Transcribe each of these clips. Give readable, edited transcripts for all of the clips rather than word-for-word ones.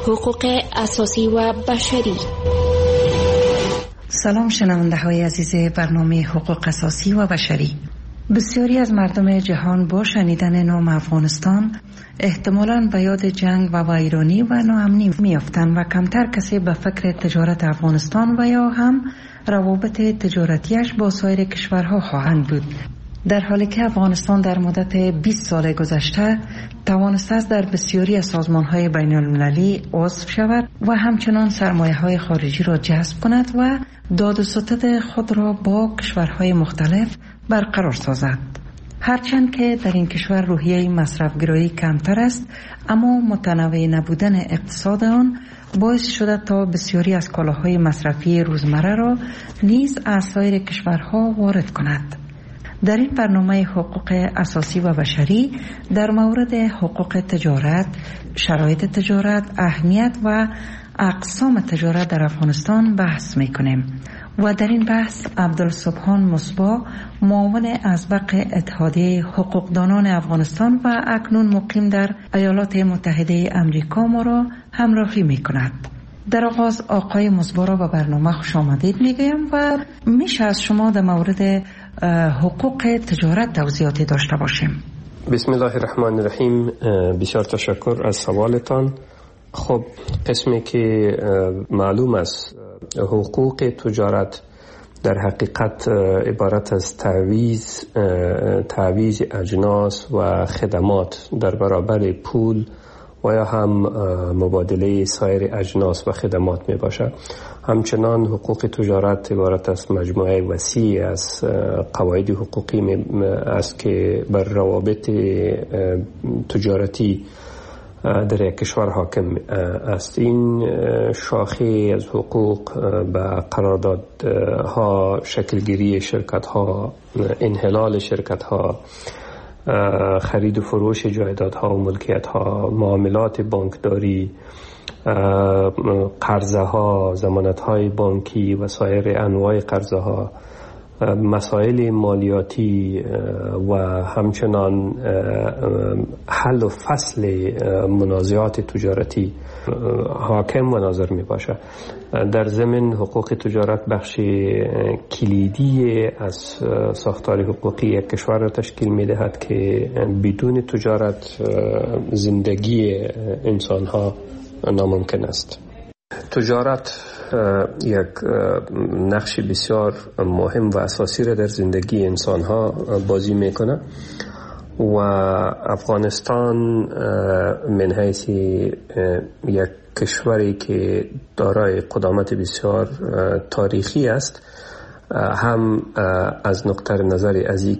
حقوق اساسی و بشری. سلام شنونده های عزیز برنامه حقوق اساسی و بشری. بسیاری از مردم جهان با شنیدن نام افغانستان احتمالاً به یاد جنگ و ویرانی و ناامنی میافتند و کمتر کسی به فکر تجارت افغانستان و یا هم روابط تجارتیش با سایر کشورها خواهند بود. در حالی که افغانستان در مدت 20 سال گذشته توانسته است در بسیاری از سازمان‌های بین‌المللی عضو شود و همچنان سرمایه‌های خارجی را جذب کند و داد و ستد خود را با کشورهای مختلف برقرار سازد. هرچند که در این کشور روحیه مصرف‌گرایی کمتر است، اما متنوع نبودن اقتصاد آن باعث شده تا بسیاری از کالاهای مصرفی روزمره را نیز از سایر کشورها وارد کند. در این برنامه حقوق اساسی و بشری در مورد حقوق تجارت، شرایط تجارت، اهمیت و اقسام تجارت در افغانستان بحث می‌کنیم و در این بحث عبدالسبحان مصباح، معاون اسبق اتحادیه حقوقدانان افغانستان و اکنون مقیم در ایالات متحده امریکا ما را همراهی می‌کند. در آغاز آقای مصباح را به برنامه خوش آمدید میگویم و میشه از شما در مورد حقوق تجارت توضیحاتی داشته باشیم. بسم الله الرحمن الرحیم. بسیار تشکر از سوالتان. خب قسمی که معلوم است حقوق تجارت در حقیقت عبارت از تعویض اجناس و خدمات در برابر پول و یا هم مبادله سایر اجناس و خدمات می باشد. همچنان حقوق تجارت عبارت از مجموعه وسیع از قواعد حقوقی است که بر روابط تجارتی در یک کشور حاکم است. این شاخه از حقوق به قراردادها، شکلگیری شرکت‌ها، انحلال شرکت‌ها، خرید و فروش جایدادها و ملکیت‌ها، معاملات بانکداری، قرضه‌ها، ضمانت‌های بانکی و سایر انواع قرضه‌ها، مسائل مالیاتی و همچنان حل و فصل منازعات تجارتی حاکم و ناظر می باشد. در ضمن حقوق تجارت بخش کلیدی از ساختار حقوقی یک کشور را تشکیل می دهد که بدون تجارت زندگی انسان ها ناممکن است. تجارت یک نقش بسیار مهم و اساسی را در زندگی انسان ها بازی میکنه و افغانستان من حیث یک کشوری که دارای قدامت بسیار تاریخی است، هم از نقطه نظر از این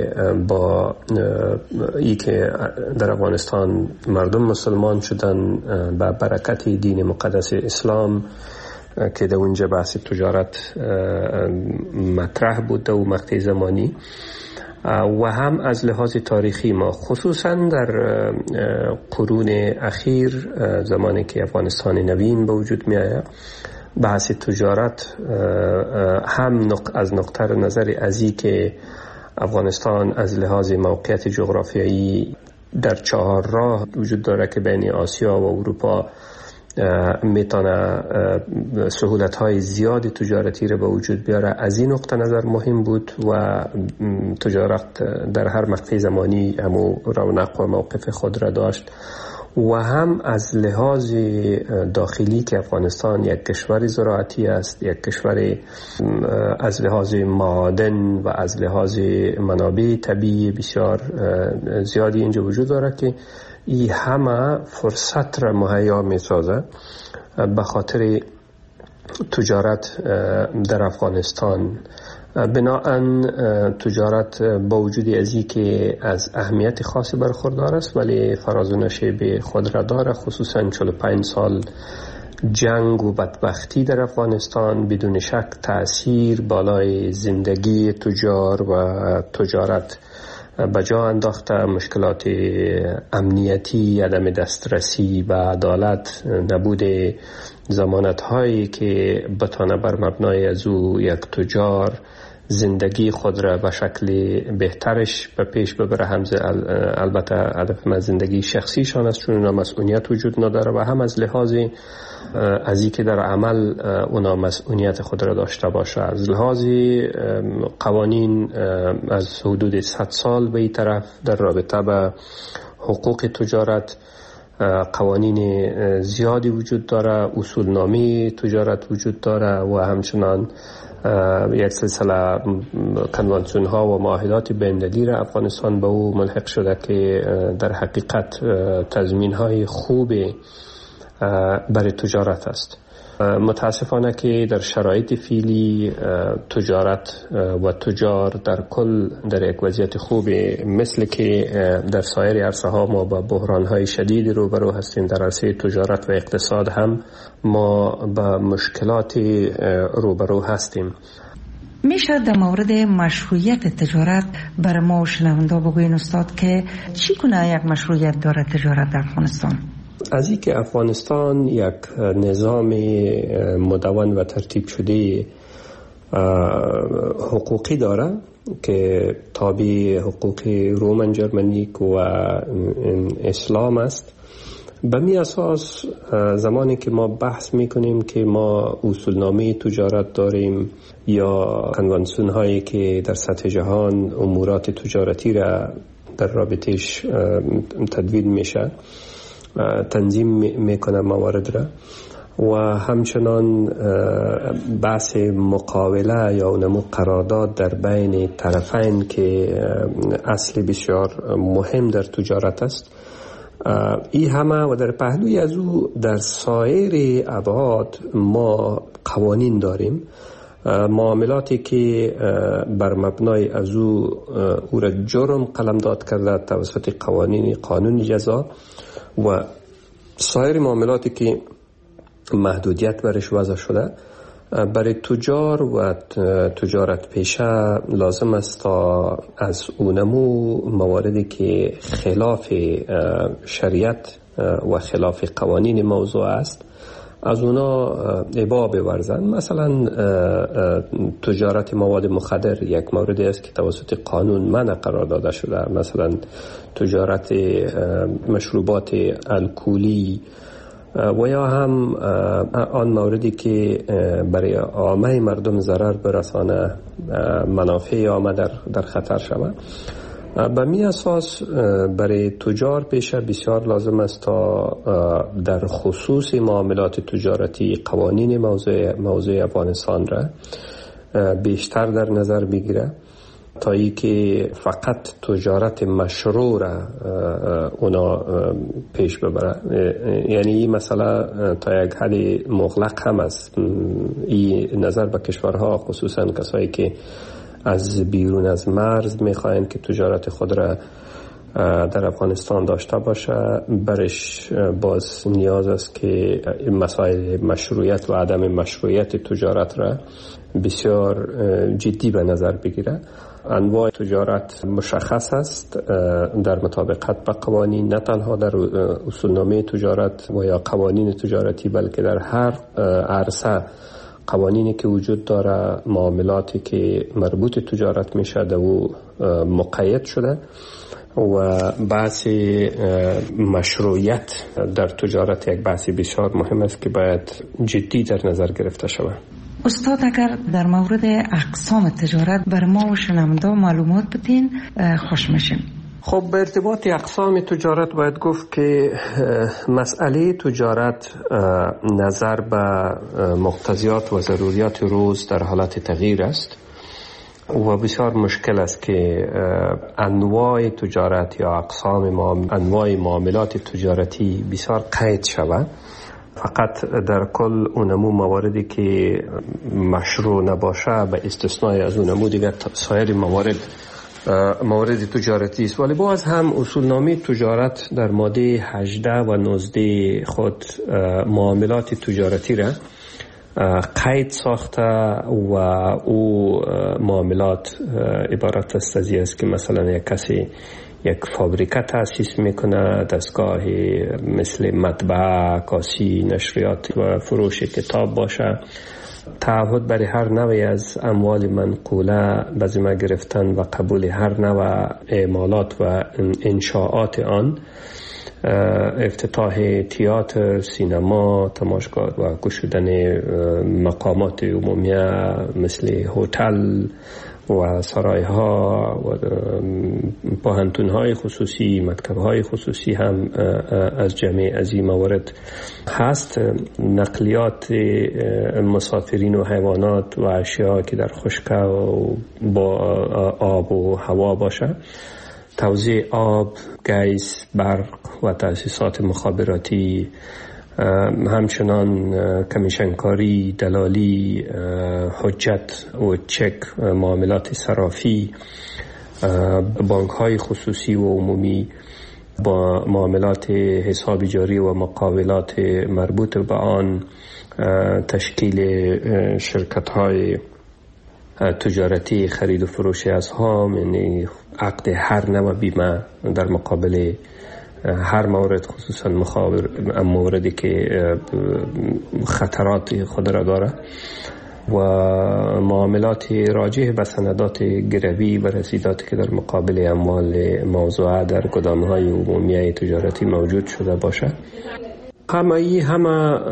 که در افغانستان مردم مسلمان شدن به برکت دین مقدس اسلام که در اونجا بحث تجارت مطرح بود و مقطع زمانی، و هم از لحاظ تاریخی ما خصوصا در قرون اخیر زمانی که افغانستان نوین به وجود می آید، بحث تجارت هم از نقطه نظر ازی که افغانستان از لحاظ موقعیت جغرافیایی در 4 راه وجود داره که بین آسیا و اروپا میتونه سهولت‌های زیادی تجارتی رو به وجود بیاره. از این نقطه نظر مهم بود و تجارت در هر مقطع زمانی همو رونق و موقف خود را داشت، و هم از لحاظ داخلی که افغانستان یک کشور زراعتی است، یک کشور از لحاظ معادن و از لحاظ منابع طبیعی بسیار زیادی اینجا وجود داره که این همه فرصت را مهیا می سازه به خاطر تجارت در افغانستان. بناهن تجارت با وجود ازی که از اهمیت خاصی برخوردار است ولی فراز و نشیب خود را داره، خصوصا 45 سال جنگ و بدبختی در افغانستان بدون شک تأثیر بالای زندگی تجار و تجارت بجا انداخته. مشکلات امنیتی، عدم دسترسی به عدالت، نبود ضمانت هایی که بتانه بر مبنای از او یک تجار زندگی خود را به شکل بهترش به پیش ببره. هم البته هدف من زندگی شخصیشان است، چون اونا مسئولیت وجود نداره، و هم از لحاظ از اینکه در عمل اونا مسئولیت خود را داشته باشه. از لحاظ قوانین از حدود 100 سال به این طرف در رابطه به حقوق تجارت قوانین زیادی وجود داره، اصولنامه تجارت وجود داره و همچنان یک سلسله کنوانسیون ها و معاهدات بین‌المللی را افغانستان به او ملحق شده که در حقیقت تضمین های خوب برای تجارت است. متاسفانه که در شرایط فعلی تجارت و تجار در کل در یک وضعیت خوبی، مثل که در سایر عرصه ها ما با بحران های شدید روبرو هستیم، در عرصه تجارت و اقتصاد هم ما با مشکلات روبرو هستیم. میشه در مورد مشروعیت تجارت برای ما و شنوندا بگوین استاد که چی کنه یک مشروعیت داره تجارت در افغانستان؟ از این که افغانستان یک نظام مدون و ترتیب شده حقوقی داره که تابع حقوق رومن جرمنیک و اسلام است، به می اساس زمانی که ما بحث میکنیم که ما اصولنامه تجارت داریم یا کنوانسیون هایی که در سطح جهان امورات تجارتی را در رابطش تدوین میشه، تنظیم میکنه موارد را، و همچنان بحث مقاوله یا اونمو قرارداد در بین طرفین که اصل بسیار مهم در تجارت است. این همه و در پهلوی از او در سایر ابعاد ما قوانین داریم، معاملاتی که بر مبنای از او را جرم قلمداد کرده توسط قانون جزا، و سایر معاملاتی که محدودیت برش وضع شده. برای تجار و تجارت پیشه لازم است تا از اونمو مواردی که خلاف شریعت و خلاف قوانین موضوع است از اونا ابا بورزن. مثلا تجارت مواد مخدر یک موردی است که توسط قانون منع قرار داده شده. مثلا تجارت مشروبات الکلی و یا هم آن موردی که برای عامه مردم ضرر برسانه، منافع عامه در خطر شود. به می اساس برای تجار پیشه بسیار لازم است تا در خصوص معاملات تجارتی قوانین موضوع افغانستان را بیشتر در نظر بگیره، تا ای که فقط تجارت مشروع را اونا پیش ببره. یعنی این مسئله تا یک حد مغلق هم است. این نظر به کشورها، خصوصا کسایی که از بیرون از مرز میخواین که تجارت خود را در افغانستان داشته باشه، برش باز نیاز است که مسائل مشروعیت و عدم مشروعیت تجارت را بسیار جدی به نظر بگیره. انواع تجارت مشخص است در مطابقت با قوانین، نه تنها در اصولنامه تجارت و یا قوانین تجارتی، بلکه در هر عرصه قوانینی که وجود داره، معاملاتی که مربوط تجارت میشه در او مقید شده، و بحث مشروعیت در تجارت یک بحث بسیار مهم است که باید جدی در نظر گرفته شود. استاد اگر در مورد اقسام تجارت بر ما و شنوندا معلومات بدین خوش میشیم. خب به ارتباط اقسام تجارت باید گفت که مسئله تجارت نظر به مقتضیات و ضروریات روز در حالت تغییر است و بسیار مشکل است که انواع تجارت یا انواع معاملات تجارتی بسیار قید شود. فقط در کل اونمو مواردی که مشروع نباشه به استثنای از اونمو دیگر سایر موارد تجارتی است. ولی باز هم اصولنامه تجارت در ماده 18 و 19 خود معاملات تجارتی را قید ساخته و او معاملات عبارت است از که مثلا یک کسی یک فابریکه تأسیس میکنه، دستگاه مثل مطبعه، عکاسی، نشریات و فروش کتاب باشه. تعهد برای هر نوعی از اموال منقوله به ذمه گرفتن و قبول هر نوع اعمالات و انشاءات آن، افتتاح تئاتر، سینما، تماشاگاه و گشودن مقامات عمومیه مثل هتل و سرایها و پوهنتون‌های خصوصی، مکتب‌های خصوصی هم از جمع از این موارد هست. نقلیات مسافرین و حیوانات و اشیاء که در خشکی و با آب و هوا باشه، توزیع آب، گیس، برق و تأسیسات مخابراتی، همچنان کمیشنکاری، دلالی، حجت و چک، معاملات صرافی، بانک‌های خصوصی و عمومی با معاملات حساب جاری و مقاولات مربوط به آن، تشکیل شرکت‌های تجارتی خرید و فروش اسهام، یعنی عقد هر نوع بیمه در مقابل هر مورد، خصوصا موردی که خطرات خود را داره، و معاملات راجع به سندات گروی و رسیداتی که در مقابل اموال موضوعه در گدام‌های عمومی تجارتی موجود شده باشه. همه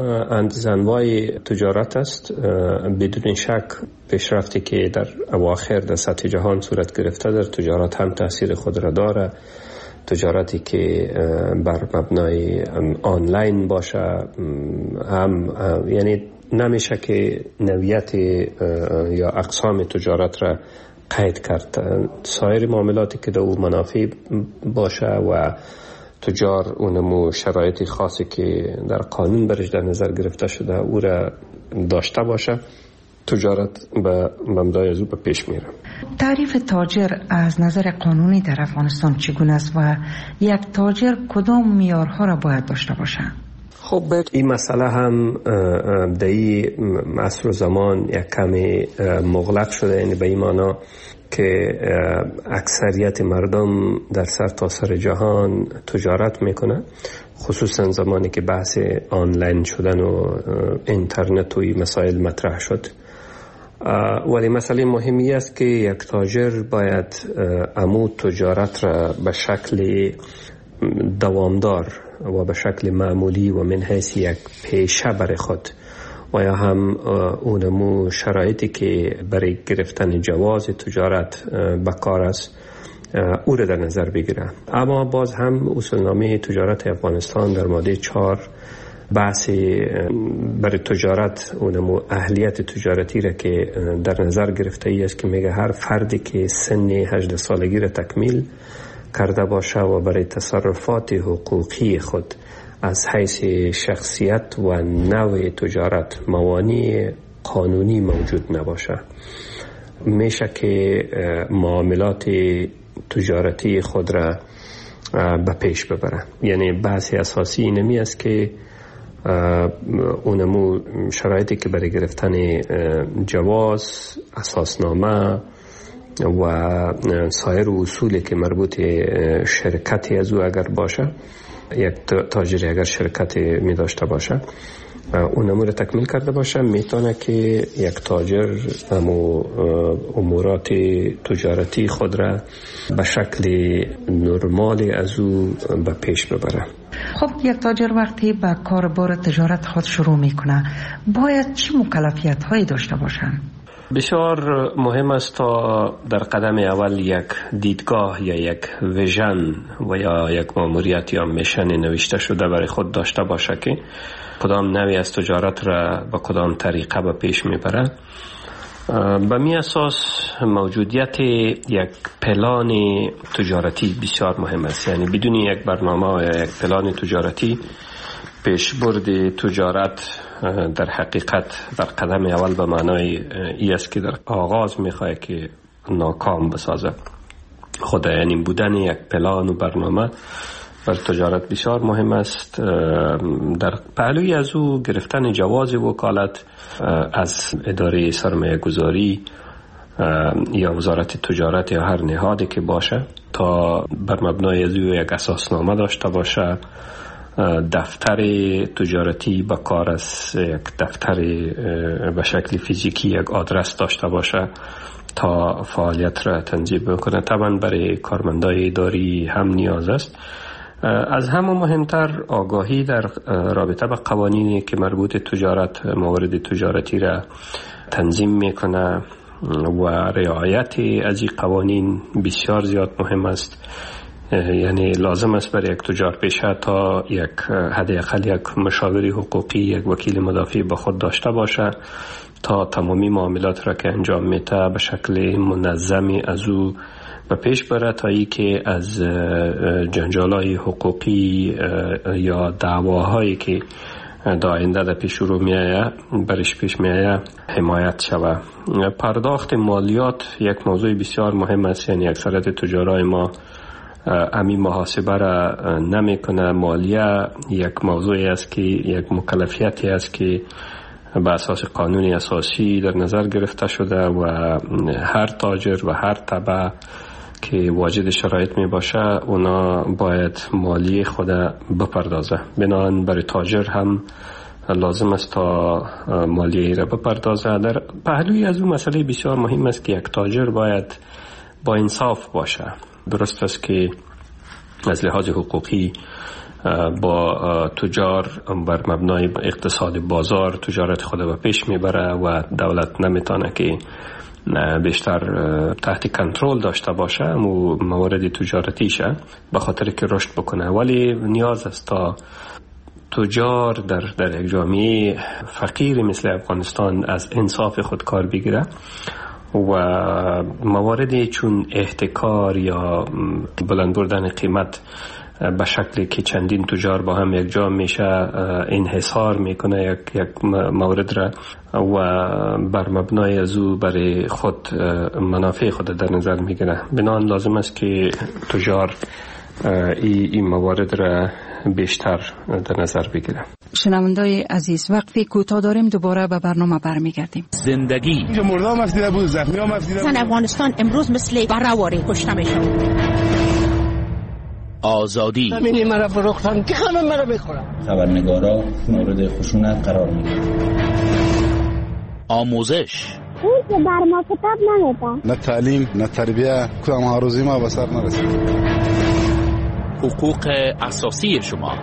انواع تجارت است. بدون شک پیشرفتی که در اواخر در سطح جهان صورت گرفته در تجارت هم تاثیر خود را داره. تجارتی که بر مبنای آنلاین باشه هم یعنی نمیشه که نوعیت یا اقسام تجارت را قید کرد. سایر معاملاتی که در او منافع باشه و تجار اونمو شرایط خاصی که در قانون برش در نظر گرفته شده او را داشته باشه، تجارت به مبنای از او به پیش میره. تعریف تاجر از نظر قانونی در افغانستان چگونه است و یک تاجر کدام معیارها را باید داشته باشد؟ خب این مسئله هم در این عصر و زمان یک کمی مغلق شده، یعنی به این معنا که اکثریت مردم در سرتاسر جهان تجارت میکنه، خصوصا زمانی که بحث آنلاین شدن و اینترنت و این مسائل مطرح شد. ولی مسئله مهمی است که یک تاجر باید عمود تجارت را به شکل دوامدار و به شکل معمولی و من حیث یک پیشه برای خود و یا هم اونمو شرایطی که برای گرفتن جواز تجارت به کار است او را در نظر بگیره. اما باز هم اصولنامه تجارت افغانستان در ماده 4 بحث برای تجارت اونمو اهلیت تجارتی را که در نظر گرفته ای است که میگه هر فردی که سن 18 سالگی را تکمیل کرده باشه و برای تصرفات حقوقی خود از حیث شخصیت و نوع تجارت موانع قانونی موجود نباشه، میشه که معاملات تجارتی خود را به پیش ببره. یعنی بحث اساسی اینمی است که اونمو شرایطی که برای گرفتن جواز، اساسنامه و سایر اصولی که مربوط شرکتی از او اگر باشه، یک تاجری اگر شرکتی می داشته باشه اون امور تکمیل کرده باشه، میتونه که یک تاجر امورات تجارتی خود را به شکل نرمال از او به پیش ببره. خب یک تاجر وقتی به کاربار تجارت خود شروع میکنه باید چه مکلفیت هایی داشته باشن؟ بسیار مهم است تا در قدم اول یک دیدگاه یا یک ویژن و یا یک ماموریت یا میشن نوشته شده برای خود داشته باشه که کدام نوعی از تجارت را با کدام طریقه به پیش میبره. به می اساس موجودیت یک پلان تجارتی بسیار مهم است. یعنی بدون یک برنامه یا یک پلان تجارتی پیشبرد تجارت در حقیقت در قدم اول به معنای ای است که در آغاز میخواه که ناکام بسازه. خود یعنی بودن یک پلان و برنامه بر تجارت بسیار مهم است. در پهلوی از او گرفتن جواز وکالت از اداره سرمایه گذاری یا وزارت تجارت یا هر نهادی که باشه تا بر مبنای از یک اساسنامه داشته باشه، دفتر تجارتی به کار از یک دفتر به شکل فیزیکی یک آدرس داشته باشه تا فعالیت را تنظیم بکنه. طبعا برای کارمندای اداری هم نیاز است. از همه مهمتر آگاهی در رابطه با قوانینی که مربوط تجارت، موارد تجارتی را تنظیم میکنه و رعایت از این قوانین بسیار زیاد مهم است. یعنی لازم است برای یک تجار پیشه تا یک حداقل یک مشاور حقوقی، یک وکیل مدافع با خود داشته باشه تا تمامی معاملات را که انجام میده به شکل منظمی از او و پیش بره تا ای که از جنجالای حقوقی یا دعواهایی که در آینده در پیش رو میآید برش پیش میآید حمایت شود. پرداخت مالیات یک موضوع بسیار مهم است. یعنی اکثریت تجارای ما امی محاسبه را نمیکنه. مالیه یک موضوعی است که یک مکلفیتی است که به اساس قانون اساسی در نظر گرفته شده و هر تاجر و هر تبع که واجد شرایط می باشه اونا باید مالیه خود بپردازه. بنابراین برای تاجر هم لازم است تا مالیه را بپردازه. در پهلوی از اون مسئله بسیار مهم است که یک تاجر باید با انصاف باشه. درست است که از لحاظ حقوقی با تجار بر مبنای اقتصاد بازار تجارت خود به پیش میبره و دولت نمیتونه که بیشتر تحت کنترل داشته باشه و موارد تجارتیشه به خاطر که رشد بکنه. ولی نیاز است تا تجار در یک جامعه فقیر مثل افغانستان از انصاف خود کار بگیره و مواردی چون احتکار یا بلند بردن قیمت به شکلی که چندین تجار با هم یک جا میشه انحصار میکنه یک مورد را و بر مبنای از او برای خود منافع خود در نظر میگیره. بنابراین لازم است که تجار این موارد را بیشتر در نظر بگیره. شنوندای عزیز، وقفی کوتاه داریم، دوباره به برنامه برمیگردیم. زندگی اینجا مردم افدیده بود، زخمی هم افدیده بود. افغانستان امروز مثل برآوری کشته میشه. آزادی همینی مرا فروختن که همه مرا بخورن. خبرنگارا مورد خشونت قرار میگیرن. آموزش اون که بر ما کتاب نمیدن. نه تعلیم نه تربیه کدام آرزوی ما به سر نرسید. حقوق اساسی شما.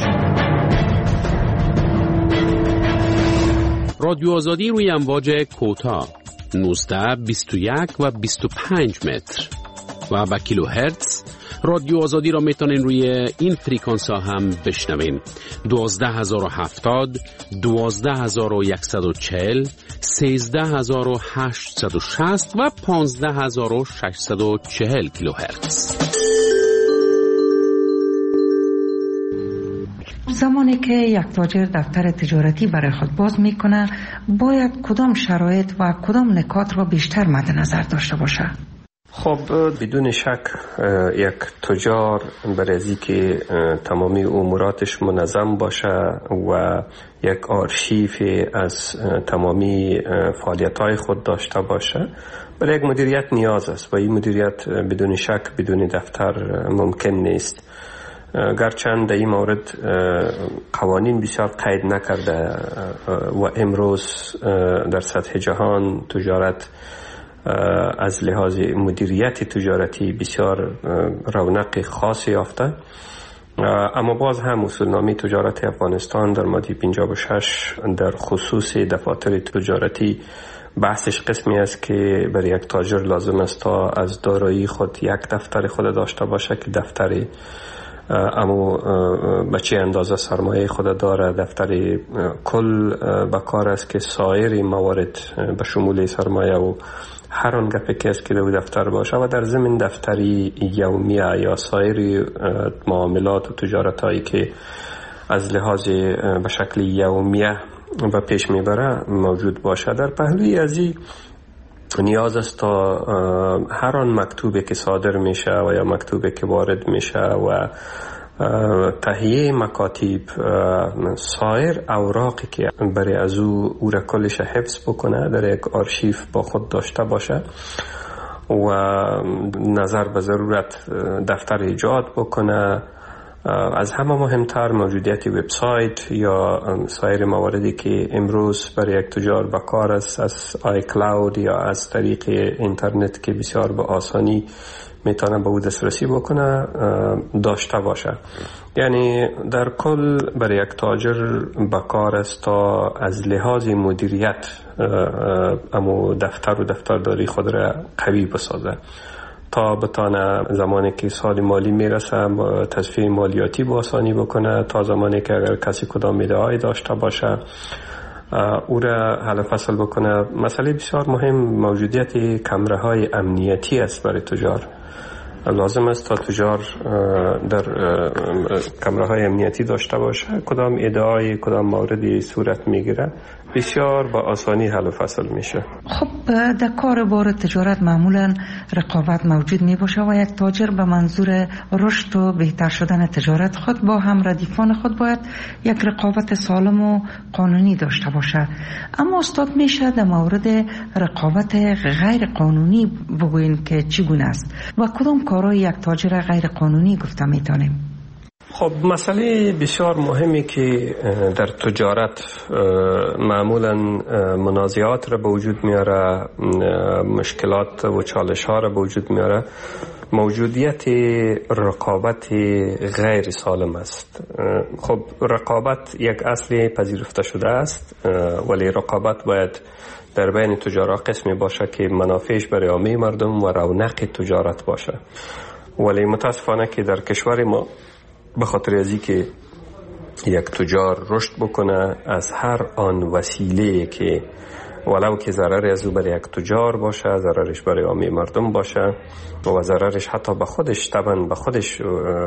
رادیو آزادی روی امواج کوتاه 19 21 و 25 متر و با کیلوهرتز. رادیو آزادی را میتونین روی این فریکانس ها هم بشنوین. 12070 12140 13860 و 15640 کیلوهرتز. زمانی که یک تاجر دفتر تجارتی برای خود باز میکنه باید کدام شرایط و کدام نکات را بیشتر مد نظر داشته باشه؟ خب بدون شک یک تجار برای از اینکه تمامی اموراتش منظم باشه و یک آرشیو از تمامی فعالیت‌های خود داشته باشه برای یک مدیریت نیاز است و این مدیریت بدون شک بدون دفتر ممکن نیست. گرچند در این مورد قوانین بسیار قید نکرده و امروز در سطح جهان تجارت از لحاظ مدیریت تجارتی بسیار رونق خاصی یافته، اما باز هم اصولنامه تجارت افغانستان در ماده 56 در خصوص دفاتر تجارتی بحثش قسمی است که برای یک تاجر لازم است تا از دارایی خود یک دفتر خود داشته باشه که دفتر اما به چه اندازه سرمایه خود داره، دفتر کل به کار است که سایر موارد به شمول سرمایه و هر آن گپی که است که در دفتر باشه و در ضمن دفتری یومیه یا سایر معاملات و تجارت هایی که از لحاظ به شکل یومیه و پیش میبره موجود باشه. در پهلوی از این نیاز است تا هر آن مکتوبی که صادر میشه و یا مکتوبی که وارد میشه و تهیه مکاتب، سایر اوراقی که برای از او را کلش حفظ بکنه در یک آرشیف با خود داشته باشه و نظر به ضرورت دفتر ایجاد بکنه. از همه مهمتر موجودیت وبسایت یا سایر مواردی که امروز برای یک تجار به کار است، از آی کلاود یا از طریق اینترنت که بسیار به آسانی میتونه به او دسترسی بکنه داشته باشه. یعنی در کل برای یک تاجر به کار است تا از لحاظ مدیریت امو دفتر و دفترداری خود را قوی بسازه تا بتانه زمانی که سال مالی میرسه تصفیه مالیاتی با آسانی بکنه، تا زمانی که اگر کسی کدام ایده‌ای داشته باشه او را حل فصل بکنه. مسئله بسیار مهم موجودیت کمره‌های امنیتی است برای تجار. لازم است تا تجار در کمره‌های امنیتی داشته باشه. کدام ایده‌ای کدام موردی صورت میگیره بسیار با آسانی حل و فصل میشه. خب در کار بار تجارت معمولا رقابت موجود می باشه و یک تاجر به منظور رشد و بهتر شدن تجارت خود با هم ردیفان خود باید یک رقابت سالم و قانونی داشته باشه. اما استاد میشه در مورد رقابت غیر قانونی بگوین که چگونه است و کدام کارهای یک تاجر غیر قانونی گفته میتونیم؟ خب مسئله بسیار مهمی که در تجارت معمولا منازعات را به وجود میاره، مشکلات و چالش ها را به وجود میاره، موجودیت رقابت غیر سالم است. خب رقابت یک اصل پذیرفته شده است، ولی رقابت باید در بین تجارا قسمی باشه که منافعش برای عامه مردم و رونق تجارت باشه. ولی متاسفانه که در کشور ما به خاطر ازی که یک تجار رشد بکنه از هر آن وسیله که ولو که ضرر از او برای یک تجار باشه، ضررش برای عامه مردم باشه و ضررش حتی به خودش طبعا به خودش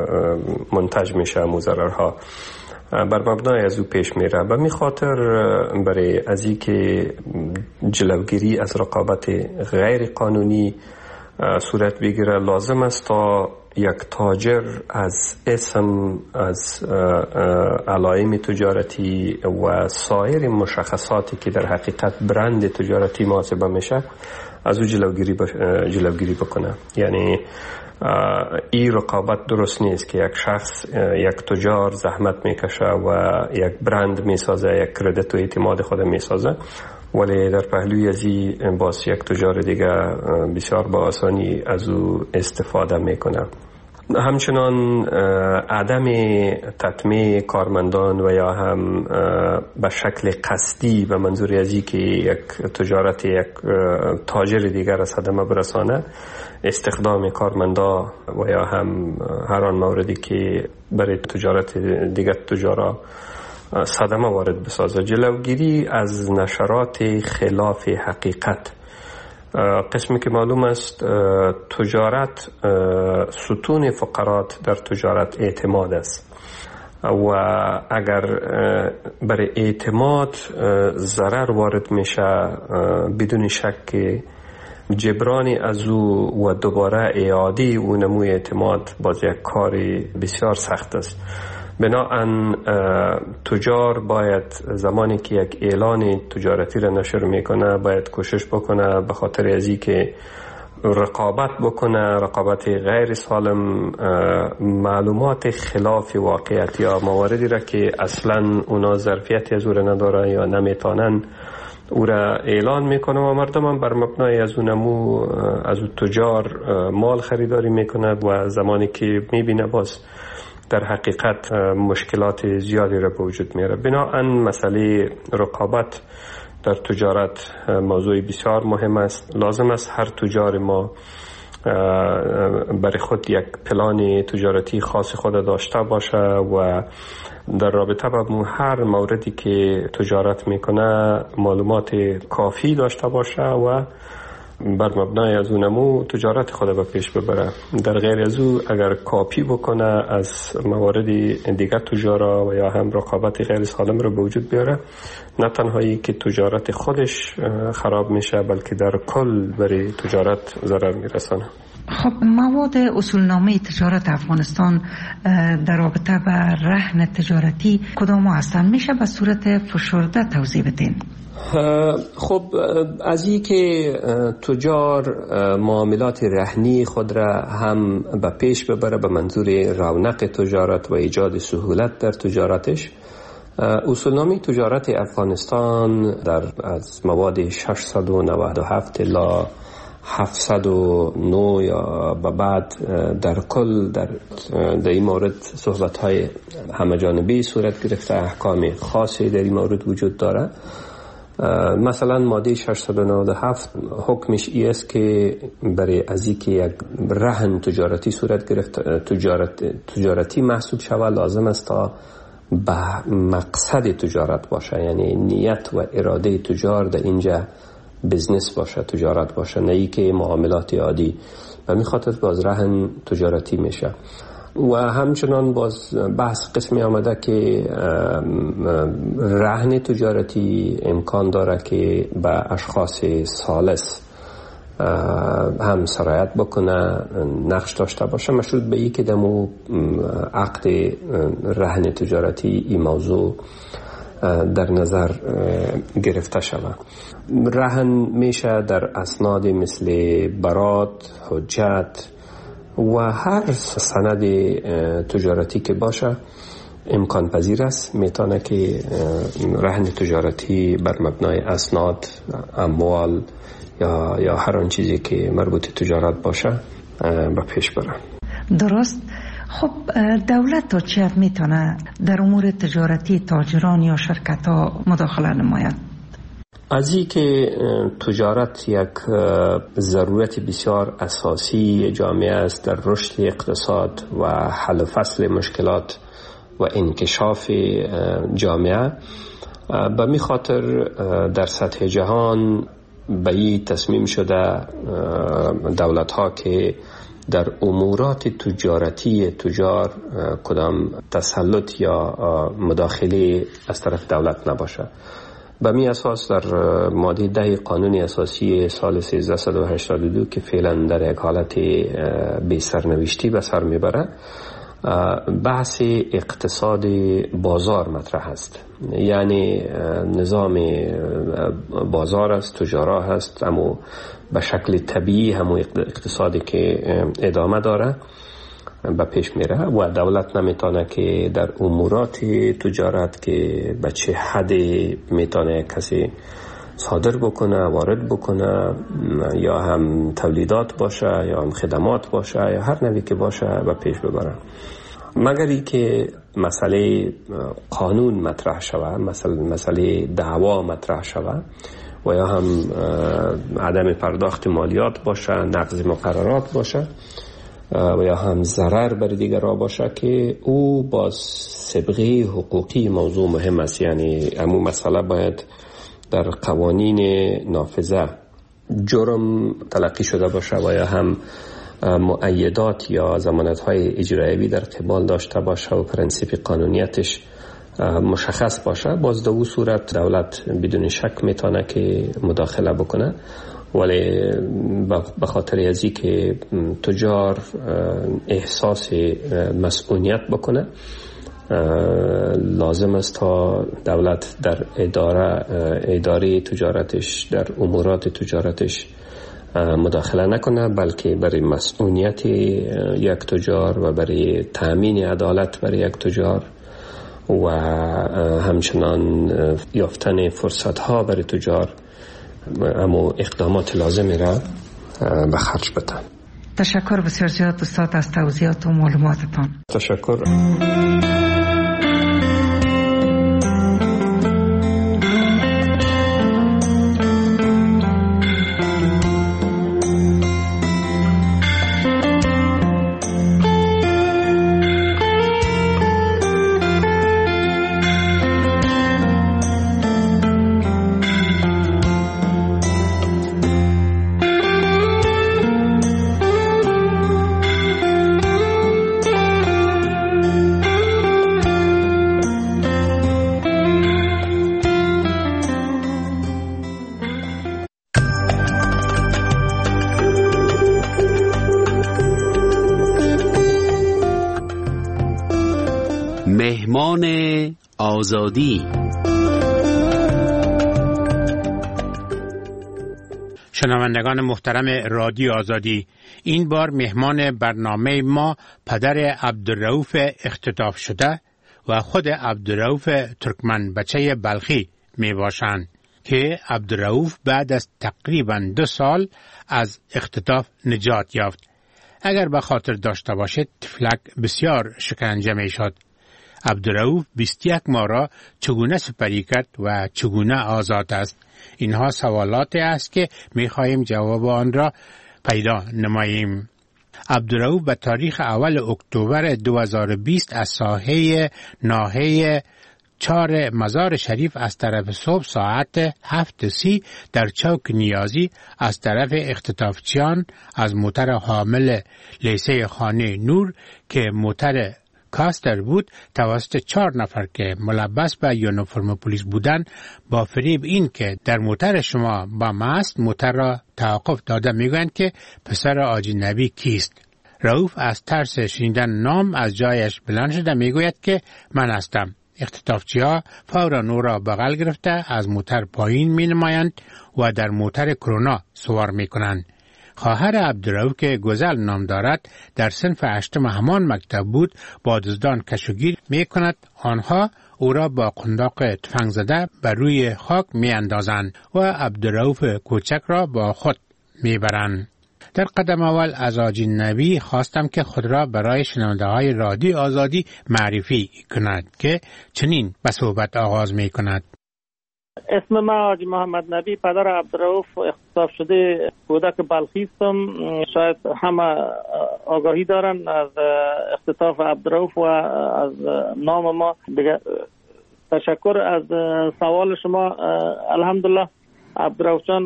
منتج میشه، مو ضررها بر مبنای از او پیش میره. به می خاطر برای ازی که جلوگیری از رقابت غیر قانونی صورت بگیره لازم است تا یک تاجر از اسم، از علائم تجارتی و سایر مشخصاتی که در حقیقت برند تجارتی محاسبه میشه از او جلوگیری بکنه. یعنی این رقابت درست نیست که یک شخص، یک تجار زحمت میکشه و یک برند میسازه، یک کردیت و اعتماد خود میسازه، ولی در پهلوی ازی باز یک تجار دیگه بسیار با آسانی از او استفاده میکنه. همچنان عدم تطمیع کارمندان و یا هم به شکل قصدی به منظور ازی که یک تجارت یک تاجر دیگر از صدمه برسانه، استخدام کارمندا و یا هم هر آن موردی که برای تجارت دیگر تجارا صدمه وارد بسازه. جلوگیری از نشرات خلاف حقیقت. قسمی که معلوم است تجارت ستون فقرات در تجارت اعتماد است و اگر برای اعتماد ضرر وارد میشه بدون شک جبرانی از او و دوباره اعاده او نموی اعتماد باز یک کاری بسیار سخت است. بنابراین تجار باید زمانی که یک اعلان تجارتی را نشر میکنه باید کوشش بکنه به خاطر ازی که رقابت بکنه، رقابت غیر سالم، معلومات خلاف واقعیت یا مواردی را که اصلا اونا ظرفیتی از او را نداره یا نمیتونن او را اعلان میکنه و مردم هم بر مبنای از اونمو از اون تجار مال خریداری میکنه و زمانی که میبینه باز در حقیقت مشکلات زیادی را به وجود میاره. بنابراین مسئله رقابت در تجارت موضوع بسیار مهم است. لازم است هر تجار ما برای خود یک پلان تجارتی خاص خود داشته باشه و در رابطه با هر موردی که تجارت میکنه معلومات کافی داشته باشه و بر مبنای از اونمو تجارت خود به پیش ببره. در غیر از او اگر کاپی بکنه از موارد دیگر تجارا و یا هم رقابت غیر سالم رو به وجود بیاره، نه تنهایی که تجارت خودش خراب میشه بلکه در کل برای تجارت ضرر میرسانه. خب مواد اصولنامه تجارت افغانستان در رابطه با رهن تجارتی کدام هستند؟ میشه به صورت فشرده توضیح بدین؟ خب از این که تجار معاملات رهنی خود را هم به پیش ببره به منظور رونق تجارت و ایجاد سهولت در تجارتش، اصولنامه تجارت افغانستان از مواد 697 الی 709 یا به بعد در کل در این مورد صحبت‌های همه‌جانبه صورت گرفته، احکام خاصی در این مورد وجود داره. مثلا ماده 697 حکمش ای است که برای از اینکه یک رهن تجارتی صورت گرفت تجارتی محسوب شود لازم است تا به مقصد تجارت باشه، یعنی نیت و اراده تجار در اینجا بزنس باشه، تجارت باشه، نه ای که معاملات عادی. و می خاطر باز رهن تجارتی میشه. و همچنان باز بحث قسمی آمده که رهن تجارتی امکان داره که به اشخاص ثالث هم سرایت بکنه، نقش داشته باشه، مشروط به این که دمو عقد رهن تجارتی این موضوع در نظر گرفته شود. رهن میشه در اسناد مثل برات، حجت و هر سند تجارتی که باشه امکان پذیر است. میتونه که رهن تجارتی بر مبنای اسناد، اموال یا هر آن چیزی که مربوط تجارت باشه به پیش بره. درست. خب دولت تا چه حد میتونه در امور تجارتی تاجران یا شرکت ها مداخله نماید؟ از این که تجارت یک ضرورت بسیار اساسی جامعه است در رشد اقتصاد و حل و فصل مشکلات و انکشاف جامعه، به می خاطر در سطح جهان به این تصمیم شده دولت ها که در امورات تجارتی تجار کدام تسلط یا مداخله از طرف دولت نباشه. به می اساس در ماده 10 قانون اساسی سال 1382 که فعلا در یک حالت بی سرنوشتی به سر میبره، بحث اقتصاد بازار مطرح است. یعنی نظام بازار است، تجارت هست، اما به شکل طبیعی همون اقتصادی که ادامه داره به پیش میره و دولت نمیتونه که در امورات تجارت که به چه حد میتونه کسی صادر بکنه، وارد بکنه، یا هم تولیدات باشه یا هم خدمات باشه یا هر نوعی که باشه به پیش ببره، مگر ای که مسئله قانون مطرح شوه، مسئله دعوا مطرح شوه و یا هم عدم پرداخت مالیات باشه، نقض مقررات باشه و یا هم ضرر بر دیگران باشه که او با سابقه حقوقی موضوع مهم است. یعنی همون مسئله باید در قوانین نافذه جرم تلقی شده باشه و یا هم مؤیدات یا ضمانت‌های اجرایی در قبال داشته باشه و پرنسیپ قانونیتش مشخص باشه. باز در اون صورت دولت بدون شک میتونه که مداخله بکنه، ولی به خاطر ازی که تجار احساس مسئولیت بکنه لازم است تا دولت در اداره تجارتش، در امورات تجارتش مداخله نکنه، بلکه برای مسئولیت یک تجار و برای تأمین عدالت برای یک تجار و همچنان یافتن فرصت ها برای تجار اما اقدامات لازمی را به خرج بدن. تشکر بسیار زیاد استاد از توضیحات و معلوماتتان. تشکر. مهمان آزادی. شنوندگان محترم رادیو آزادی، این بار مهمان برنامه ما پدر عبدالرؤوف اختطاف شده و خود عبدالرؤوف ترکمن بچه بلخی می باشند که عبدالرؤوف بعد از تقریباً 2 سال از اختطاف نجات یافت. اگر به خاطر داشته باشید طفلک بسیار شکنجه می شد. عبدالرؤوف 21 ماه را چگونه سپری کرد و چگونه آزاد است؟ اینها سوالاتی است که می خواهیم جواب آن را پیدا نماییم. عبدالرؤوف به تاریخ اول اکتبر 2020 از ساحه ناحیه 4 مزار شریف از طرف صبح ساعت 7:30 در چوک نیازی از طرف اختطافچیان از موتر حامل لیسه خانه نور که موتر کاستر بود توسط 4 نفر که ملبس به یونیفرم پلیس بودند با فریب این که در موتر شما با ماست موتر را توقف داده میگویند که پسر حاجی نبی کیست. رؤوف از ترس شنیدن نام از جایش بلند شده میگوید که من هستم. اختطافچی‌ها فورا او را بغل گرفته از موتر پایین می نمایند و در موتر کرونا سوار می کنند. خواهر عبدالرؤوف که گزل نام دارد در صنف 8 همان مکتب بود با دزدان کشوگیر می کند. آنها او را با قنداق تفنگ زده بر روی خاک می اندازند و عبدالرؤوف کوچک را با خود می برند. در قدم اول از حاجی نبی خواستم که خود را برای شنونده های رادیو آزادی معرفی کند که چنین به صحبت آغاز می کند. اسم من حاجی محمد نبی، پدر عبدالرؤوف اختطاف شده کودک بلخی هستم. شاید همه آگاهی دارن از اختطاف عبدالرؤوف و از نام ما. تشکر از سوال شما. الحمدلله عبدالرؤوف جان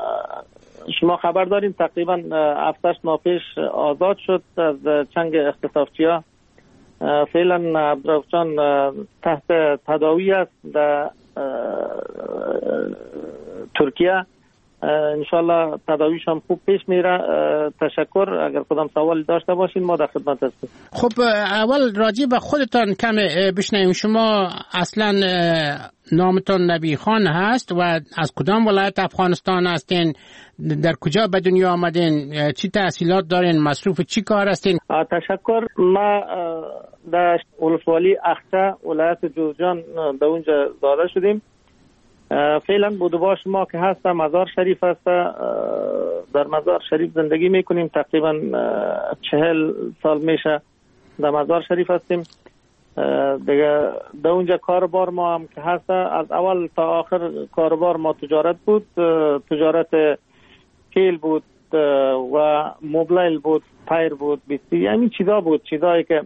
شما خبر دارین تقریبا 7-8 ماه پیش آزاد شد از چنگ اختطافچی‌ها. فعلا عبدالرؤوف جان تحت تداوی است در ترکیه. انشالله تداویش هم خوب پیش میره. تشکر. اگر کدام سوال داشته باشین ما در خدمت هستیم. خب اول راجع به خودتان کم بشنویم. شما اصلا نامتان نبی خان هست و از کدام ولایت افغانستان هستین؟ در کجا به دنیا آمدین؟ چی تحصیلات دارین؟ مصروف چی کار هستین؟ تشکر. ما در ولسوالی اخته ولایت جوزجان در اونجا زاده شدیم. فعلا بودباش ما که هست مزار شریف هست. در مزار شریف زندگی میکنیم. تقریبا 40 سال میشه در مزار شریف هستیم. دیگه در اونجا کاربار ما هم که هست از اول تا آخر کاربار ما تجارت بود. تجارت تیل بود و موبایل بود، تایر بود، بیستی، یعنی چیزا بود، چیزایی که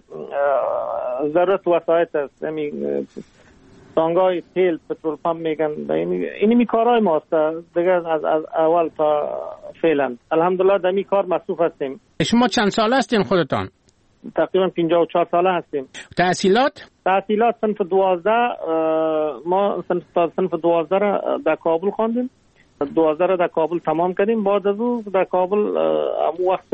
ضرورت وسایت است. یعنی تانگای تیل پترول پمپ میگن. اینی کارهای ماست دیگه از اول تا فعلا. الحمدلله در این کار مصروف هستیم. شما چند ساله هستین خودتان؟ تقریبا 54 ساله هستیم. تحصیلات صنف 12. ما صنف 12 را در کابل خواندیم. 12 را در کابل تمام کردیم. بعد از او در کابل همون وقت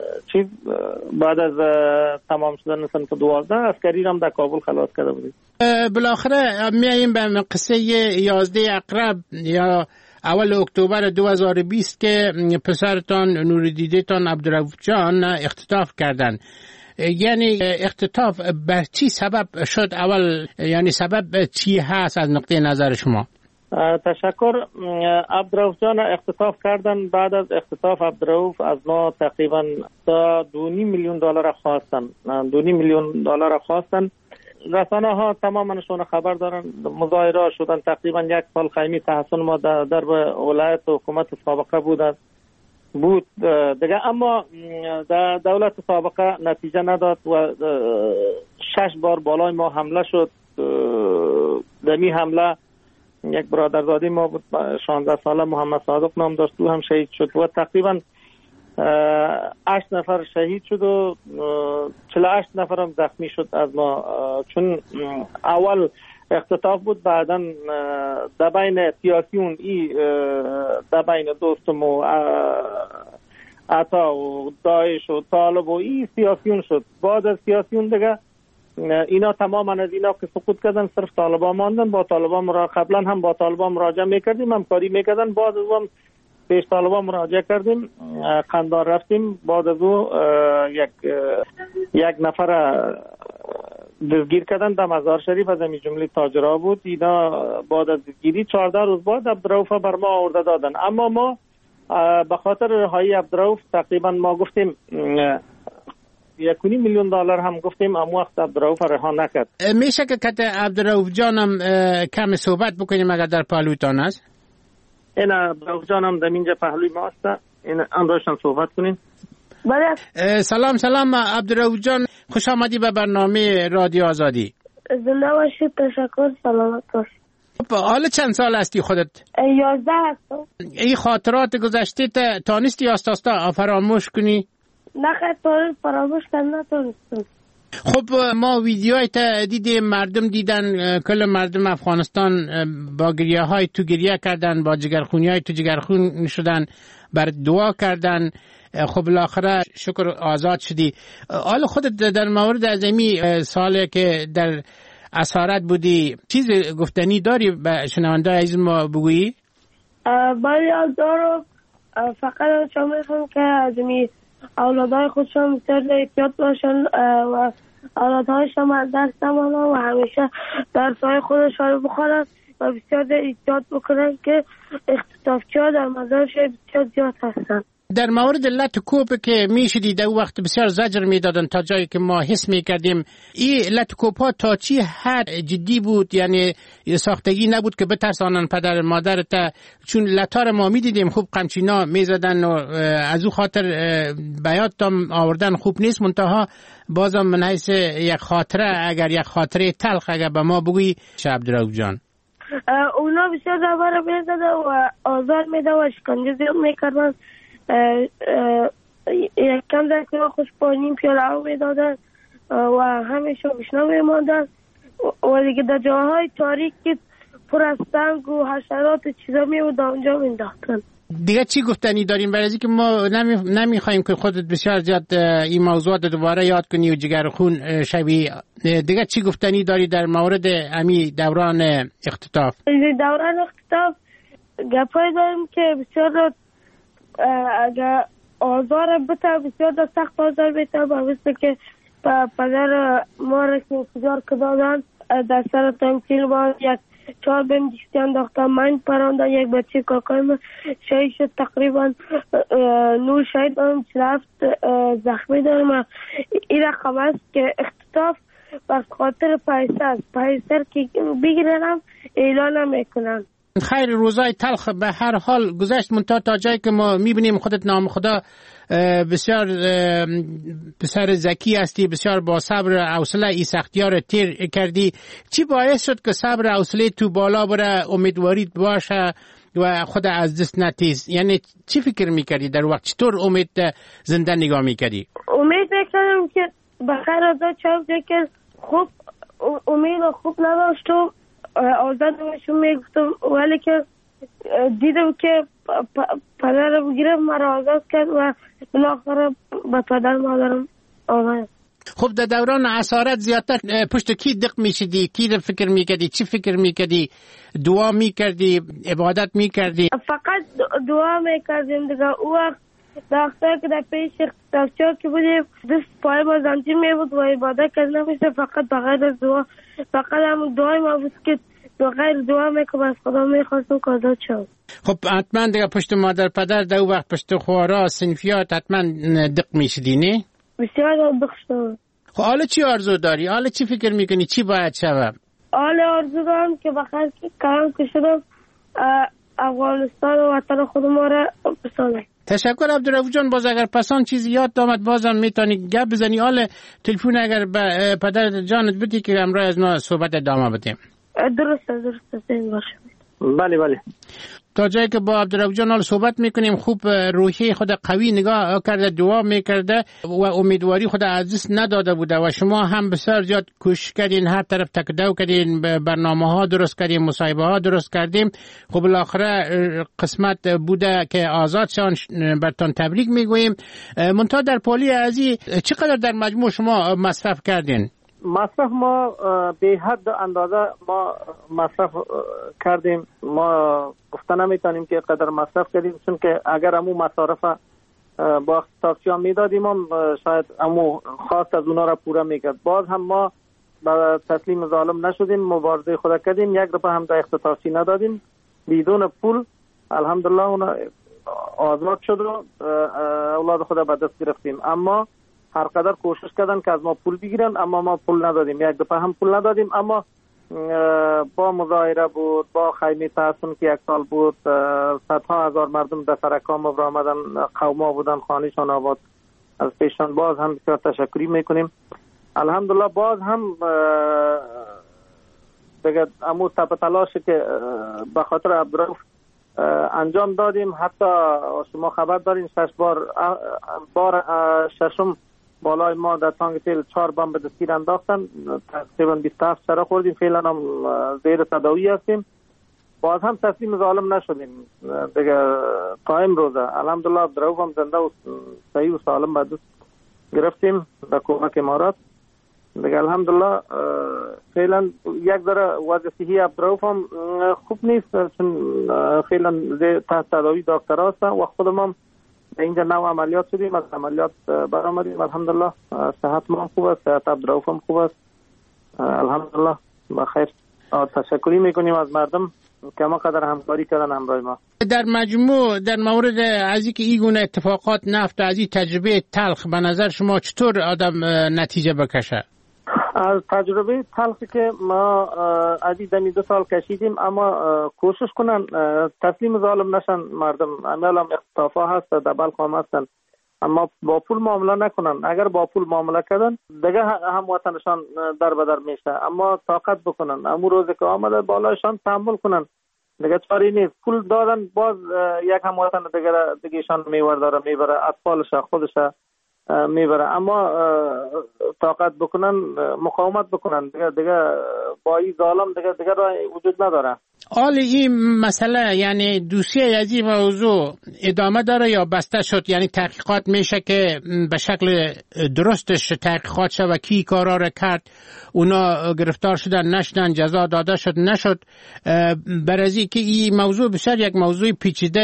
بعد از تمام شدن صنف 12 عسکری هم در کابل خلاص کرده بودیم. بالاخره میاییم به قصه 11 اقرب یا اول اکتبر 2020 که پسرتان نوردیدتان عبدالرؤوف جان اختطاف کردن. یعنی اختطاف بر چی سبب شد؟ اول یعنی سبب چی هست از نقطه نظر شما؟ تشکر. عبدالرؤوف جان اختطاف کردن. بعد از اختطاف عبدالرؤوف از ما تقریبا $2.5 میلیون خواستن. $2.5 میلیون خواستن. رسانه ها تمامشون خبر دارن. مظاهره شدن. تقریبا 1 سال خیمی تحصیل ما در ولایت و حکومت سابقه بود دیگه. اما در دولت سابقه نتیجه نداد و 6 بار بالای ما حمله شد. دمی حمله یک برادرزاده ما بود 16 ساله محمد صادق نام داشت، او هم شهید شد و تقریبا 8 نفر شهید شد و 48 نفر هم زخمی شد از ما. چون اول اختطاف بود، بعدا در بین سیاسیون در بین دوستم و عطا و داعش و طالب و سیاسیون شد. بعد از سیاسیون دیگه اینا تماما از اینا که سقوط کردن صرف طالبان ماندن. با طالبان قبلا هم با طالبان مراجعه میکردیم، همکاری میکردن. بعد از اون پیش طالبان مراجعه کردیم، قندار رفتیم. بعد از اون یک نفر دستگیر کردن در مزار شریف، از همین جمله تاجرها بود. اینا بعد از دستگیری 14 روز بعد عبدالرؤوف بر ما آورده دادن. اما ما به خاطر رهایی عبدالرؤوف تقریبا ما گفتیم $1.5 میلیون هم گفتیم، اما وقت عبدالرؤوف رها نکرد. میشه که کت عبدالرؤوف جانم کم صحبت بکنیم اگر در پهلویتان است؟ این عبدالرؤوف جانم در اینجا پهلوی ما است، این امروزشان صحبت کنیم. بله. سلام عبدالرؤوف جان، خوش آمدی به برنامه رادیو آزادی. زنده باشید، تشکر، سلامت باشید. حالا چند سال هستی خودت؟ 11 هستم. این خاطرات گذشته تانستی آستا فراموش کنی؟ نه خیلی فراموش نتونستم. خب ما ویدیوهای دیدیم، مردم دیدن، کل مردم افغانستان با گریه های تو گریه کردن، با جگرخونی های تو جگرخون شدن، بر دعا کردن. خب بالاخره شکر آزاد شدی. حالا خودت در مورد از این سالی که در اسارت بودی چیز گفتنی داری به شنونده عزیز ما بگویی؟ بله دارم. فقط چون میخوام که از این اولادهای خودشان بسیار احتیاط باشن و اولادهایشان از درس نمانن و همیشه درسهای خودشان رو بخورن و بسیار احتیاط بکنن که اختطافچی‌ها در مزار شریف بسیار زیاد هستن. در مورد لط کوب که میشدی در وقت بسیار زجر میدادن تا جایی که ما حس میکردیم. این لط کوب ها تا چی حد جدی بود؟ یعنی ساختگی نبود که بترسانن پدر مادرت؟ چون لطار ما میدیدیم خوب قمچینا میزدن و از او خاطر بیاتم آوردن خوب نیست. منتها بازم من حیث یک خاطره، اگر یک خاطره تلخ اگر به ما بگویی عبدالرؤوف جان. اونا بسیار دوباره میزدن و آزار میدن و شکنجه زیاد میکردن. یک کم در کنار خوش پانیم پیاله ها میدادن و همیشه بشنا میماندن و دیگه در جاهای تاریک که پر از سنگ و حشرات و چیزا میبود اونجا مینداختن. دیگه چی گفتنی داریم؟ برای که ما نمیخوایم که خودت بسیار زیاد این موضوعات دوباره یاد کنی و جگر خون شوی. دیگه چی گفتنی داری در مورد امی دوران اختطاف؟ دوران اختطاف گپای داریم که بسیار اگر آزار بته، بسیار سخت آزار بته، مثل که پدر ما را که انفجار کردن در سر تمثیل با یک 4 بهم دیستی انداختن، من پراندن، یک بچه کاکای من شهید شد، تقریبا 9 شهید دارم، 47 زخمی دارم. این رقم است که اختطاف بر خاطر پیسه است. پیسه که بگیرنم اعلان میکنن. خیر، روزای تلخ به هر حال گذشت، منتها تا جایی که ما میبینیم خودت نام خدا بسیار پسر ذکی هستی، بسیار با صبر حوصله ای سختی‌ها رو تیر کردی. چی باعث شد که صبر حوصله تو بالا بره، امیدواریت باشه و خود از دست نتیز؟ یعنی چی فکر میکردی در وقت؟ چطور امید زنده نگاه میکردی؟ امید میکردم که بخیر آزاد شد، که خوب امید خوب نداشت و آزاد نمیشون میگفتم، ولی که دیدم که پدر بگیرم مرا آزاد کرد و بالاخره به پدر مادرم آمد. خب در دوران اسارت زیادتر پشت کی دق میشدی؟ کی رو فکر میکردی؟ چی فکر میکردی؟ دعا میکردی؟ عبادت میکردی؟ فقط دعا میکردیم دیگه. او وقت دختر که در پیش اختطافچی‌ها که بودیم دست پای ما زنجیر میبود و عبادت کرد نمیشه، فقط بغیر از دعا. فقط هم دعای ما بود که بغیر دعا میکنم از خدا میخواستم که آزاد شد. خب حتما دیگه پشت مادر پدر در وقت پشت خوارا صنفیات حتما دق میشدی نه؟ بسیار دق شدم. خب حالا چی آرزو داری؟ حالا چی فکر میکنی؟ چی باید شود؟ حالا آرزو دارم که بخیر کلام کشیدم افغانستان و وطن خود ما را بسازم. تشکر عبدالرؤوف جان. باز اگر پسان چیزی یاد آمد بازم میتونی گپ بزنی. حالا تلفن اگر به پدر جانت بدی که امروز از ما صحبت ادامه بدیم. درسته زین باشه. بله. تا جایی که با عبدالرؤوف جان حال صحبت میکنیم، خوب روحی خود قوی نگاه کرده، دعا میکرده و امیدواری خود از دست نداده بوده و شما هم بسیار زیاد کوشش کردین، هر طرف تکدو کردین، برنامه ها درست کردین، مصاحبه ها درست کردیم. خب بالاخره قسمت بوده که آزاد شان، برتان تبریک میگوییم. منتها در پالی ازی چقدر در مجموع شما مصرف کردین؟ مصرف ما به حد اندازه ما مصرف کردیم. ما گفته نمیتونیم که قدر مصرف کردیم، چون که اگر امو مصارف با اختصاصیان میدادیم هم شاید امو خواست از اونا را پوره میکرد. باز هم ما با تسلیم ظالم نشدیم، مبارزه خود کردیم، 1 روپیه هم در اختصاصی ندادیم، بدون پول الحمدلله اونا آزاد شد و اولاد خود به دست گرفتیم. اما هر قدر کوشش کردن که از ما پول بگیرن، اما ما پول ندادیم، 1 روپیه هم پول ندادیم. اما با مظاهره بود، با خیمه تحسن که 1 سال بود، صدها هزار مردم در سرکام آمدن، قوما بودن، خانهشان آباد از پیشان. باز هم بسیار تشکری میکنیم. الحمدلله باز هم دیگه امو تپ تلاش که به خاطر عبدالرؤوف انجام دادیم. حتی شما خبر دارین 6 بار ششم بالای ما در تانگ تیل 4 بمب به دستگیر انداختن، تقریبا 27 سره خوردیم، فعلا هم زیر تداوی هستیم. باز هم تسلیم ظالم نشدیم دیگه تا امروزه. الحمدلله عبدالرؤوف هم زنده و صحیح و سالم به دست گرفتیم به کمک امارات دیگه. الحمدلله فعلا یک ذره وضع صحی عبدالرؤوف هم خوب نیست، چون فعلا تحت تداوی دکتر هستن و خودم هم اینجا نو عملیات شدیم، از عملیات برآمدیم. الحمدلله صحت ما خوب است، صحت عبدالرؤوف هم خوب است الحمدلله بخیر. تشکری میکنیم از مردم که ما قدر همکاری کردن همراه ما. در مجموع در مورد از اینکه این گونه اتفاقات نفت از این تجربه تلخ به نظر شما چطور آدم نتیجه بکشه؟ از تجربه تلخی که ما از این 2 سال کشیدیم، اما کوشش کنن تسلیم ظالم نشن مردم. عملا اختطافا هست، در بلخ هم هستن، اما با پول معامله نکنن. اگر با پول معامله کردن دیگه هموطنشان در بدر میشه، اما طاقت بکنن. امو روزی که آمده بالایشان تحمل کنن دیگه، چاری نیست. پول دادن باز یک هموطن دیگه ایشان میورداره میبره، اطفالش خودش میبره. اما طاقت بکنن، مقاومت بکنن دیگه با این ظالم دیگه راه وجود نداره. حال این مسئله یعنی دوسیه از این موضوع ادامه داره یا بسته شد؟ یعنی تحقیقات میشه که به شکل درستش تحقیقات شد و کی کارا را کرد، اونا گرفتار شدن نشدن، جزا داده شد نشد. برای که این موضوع بسیار یک موضوع پیچیده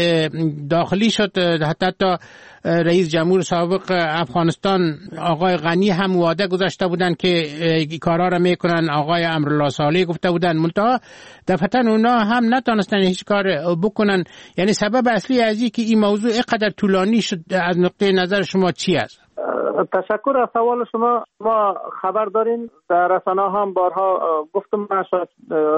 داخلی شد. حتی رئیس جمهور سابق افغانستان آقای غنی هم وعده گذاشته بودن که کارا را میکنن، آقای امرالله صالح گفته بودن، منتها دفعتا اونا هم نتونستن هیچ کار بکنن. یعنی سبب اصلی از این که این موضوع اینقدر طولانی شد از نقطه نظر شما چی است؟ تشکر از سوال شما. ما خبر دارین، در رسانه هم بارها گفتم، شاید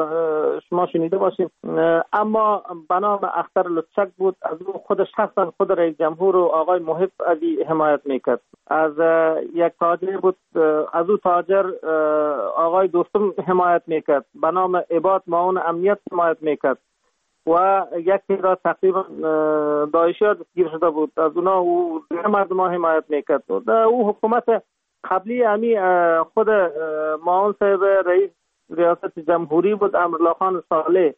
شما شنیده باشید، اما به نام اختر لطچک بود. از او خودش هستن، خود رئیس جمهور و آقای محب علی حمایت میکرد. از یک تاجر بود، از او تاجر آقای دوستم حمایت میکرد، به نام عباد معاون امنیت حمایت میکرد و یکی را تقریبا داعشی ها دستگیر شده بود. از اونا او مردم ها حمایت میکرد. او حکومت قبلی امی خود معاون صاحب رئیس ریاست جمهوری بود، امرالله خان صالح،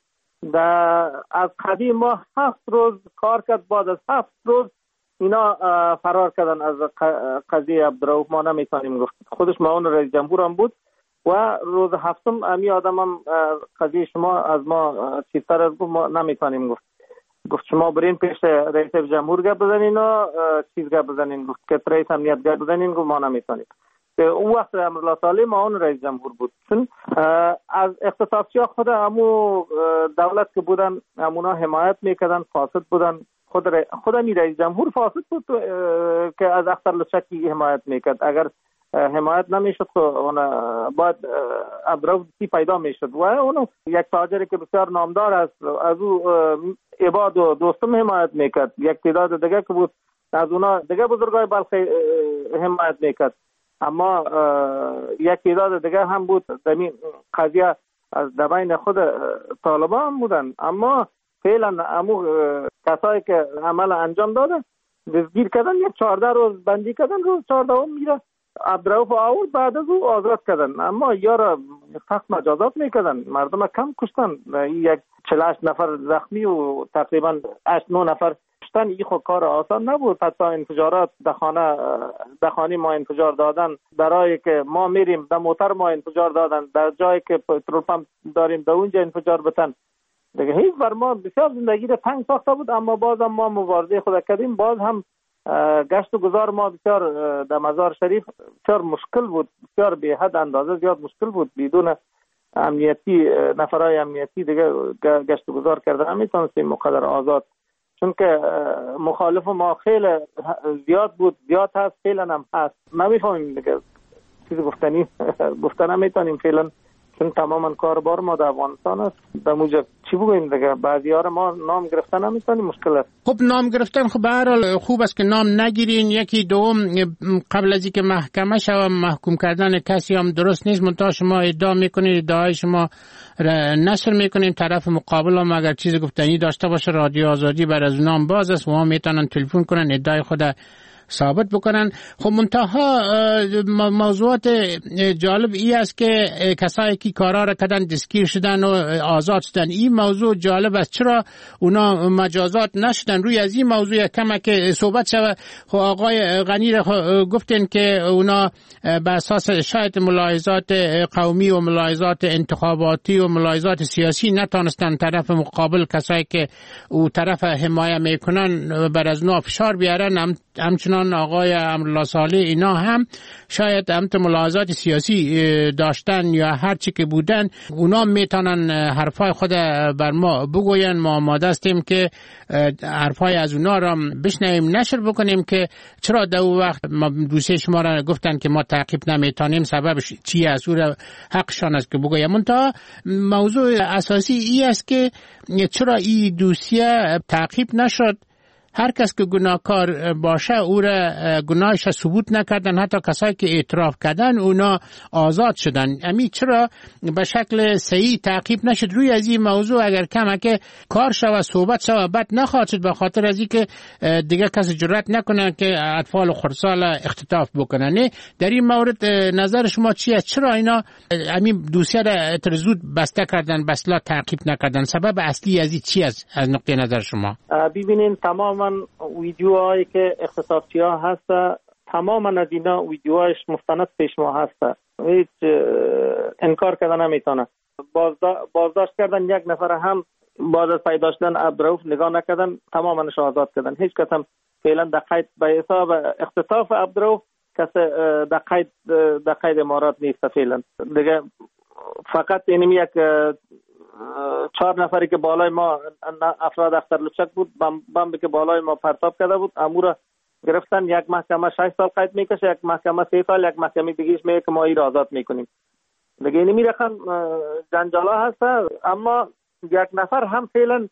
از قدیم ما 7 روز کار کرد. بعد از 7 روز اینا فرار کردن از قضیه عبدالرؤوف. ما نمیتونیم گفت، خودش معاون رئیس جمهور هم بود و روز 7 امی آدم هم قضیه شما از ما چیزتر از ما نمیتونیم گفت شما برین پیش رئیس جمهور گپ بزنین و چیز گپ بزنین، گفت که رئیس امنیت گپ بزنین، گفت ما نمیتونیم. اون وقت امرالله صالح معاون رئیس جمهور بود. چون از اختصاصی‌ها خود امو دولت که بودن امونا حمایت میکردن، فاسد بودن. خود امی رئیس جمهور فاسد بود که از اختر لطچکی حمایت میکرد. اگر حمایت نمیشد که باید عبدالرؤوف پیدا میشد. و اونو یک تاجری که بسیار نامدار است، از او عباد و دوستم حمایت میکرد. یک تعداد دیگه که بود از اونا دیگه بزرگای بلخ حمایت میکرد. اما یک تعداد دیگه هم بود زمین قضیه از دبین خود طالبان هم بودن. اما فعلا امو کسایی که عمل انجام دادن دستگیر کردن، یک 14 روز بندی کردن، روز 14 میره عبدالرؤوف آورد، بعد از او آزاد کردن. اما یارا سخت مجازات میکردن، مردم کم کشتن. یک 48 نفر زخمی و تقریبا 8-9 نفر کشتن این خود کار آسان نبود. حتی انفجارات در خانه ما انفجار دادن، برای که ما میریم در موتر ما انفجار دادن، در جایی که پترول پمپ داریم در اونجا انفجار بتن. دیگه هیچ بر ما بسیار زندگی را تنگ ساخته بود، اما باز هم ما مبارزه خود کردیم. باز هم گشت و گذار ما بسیار در مزار شریف بسیار مشکل بود، بسیار به حد اندازه زیاد مشکل بود. بدون امنیتی، نفرای امنیتی دیگه گشت و گذار کردن نمیتونستیم مقدر آزاد، چون که مخالف ما خیلی زیاد بود، زیاد هست، فعلا هم هست. نمیفهمیم دیگه چیزی گفتن نمیتونیم فعلا، چون تماما کاربار ما در افغانستان است. به موجب چی بگوییم دیگه، بعضی ها ما نام گرفتن نمیتونیم، مشکل است. خب نام گرفتن خب به هر حال خوب است که نام نگیرین. یکی دوم، قبل از اینکه محکمه شود محکوم کردن کسی هم درست نیست. منتها شما ادعا میکنید، ادعای شما نشر میکنیم، طرف مقابل هم اگر چیز گفتنی داشته باشه رادیو آزادی بر از نام باز است و هم میتونن تلفن کنن ادعای خود ثابت بکنن. خب منتها موضوعات جالب ای است که کسایی که کارا را کردن دستگیر شدن و آزاد شدن. این موضوع جالب است، چرا اونا مجازات نشدن؟ روی از این موضوع کم که صحبت شود. خب آقای غنی را گفتن که اونا به اساس شاید ملاحظات قومی و ملاحظات انتخاباتی و ملاحظات سیاسی نتونستن طرف مقابل، کسایی که او طرف حمایت میکنن، بر از نو فشار بیارن. همچنان آقای امرالله صالح اینا هم شاید همت ملاحظات سیاسی داشتن یا هر چی که بودن، اونا میتونن حرفای خود بر ما بگوین. ما آماده هستیم که حرفای از اونا را بشنویم، نشر بکنیم که چرا در اون وقت دوسته شما را گفتن که ما تعقیب نمیتونیم، سببش چی است، او را حقشان است که بگویم. منتها موضوع اساسی ای است که چرا این دوسیه تعقیب نشد. هر کس که گناهکار باشه او را گناهش ثبوت نکردن، حتی کسایی که اعتراف کردن اونا آزاد شدن. امی چرا به شکل صحیح تعقیب نشد؟ روی از این موضوع اگر کمک کار شود، صحبت شود، بد نخواهد شد، به خاطر از اینکه دیگه کسی جرئت نکنه که اطفال خردسال اختطاف بکنن. در این مورد نظر شما چی است؟ چرا اینا همین دوسیه را زود بسته کردن، بسلا تعقیب نکردن؟ سبب اصلی از این چی است از نقطه نظر شما؟ ببینین تماما ویدیوهایی که اختطافچی ها هست، تماما از اینا ویدیوهایش مستند پیش ما هست، هیچ انکار کردن نمیتونه. بازداشت کردن یک نفر هم بعد از پیدا شدن عبدالرؤوف نگاه نکردن، تماماش آزاد کردن. هیچ کس هم فعلا در قید به حساب اختطاف عبدالرؤوف کس در قید امارات نیست فعلا دیگه. فقط اینم یک 4 نفری که بالای ما افراد اختر لچک بود، بمبی که بالای ما پرتاب کرده بود، امور گرفتن. یک محکمه 6 سال قید میکشه، یک محکمه 3 سال، یک محکمه دیگهش میگه که ما این را آزاد میکنیم دیگه. اینی میرخن جنجالا هست. اما یک نفر هم فعلا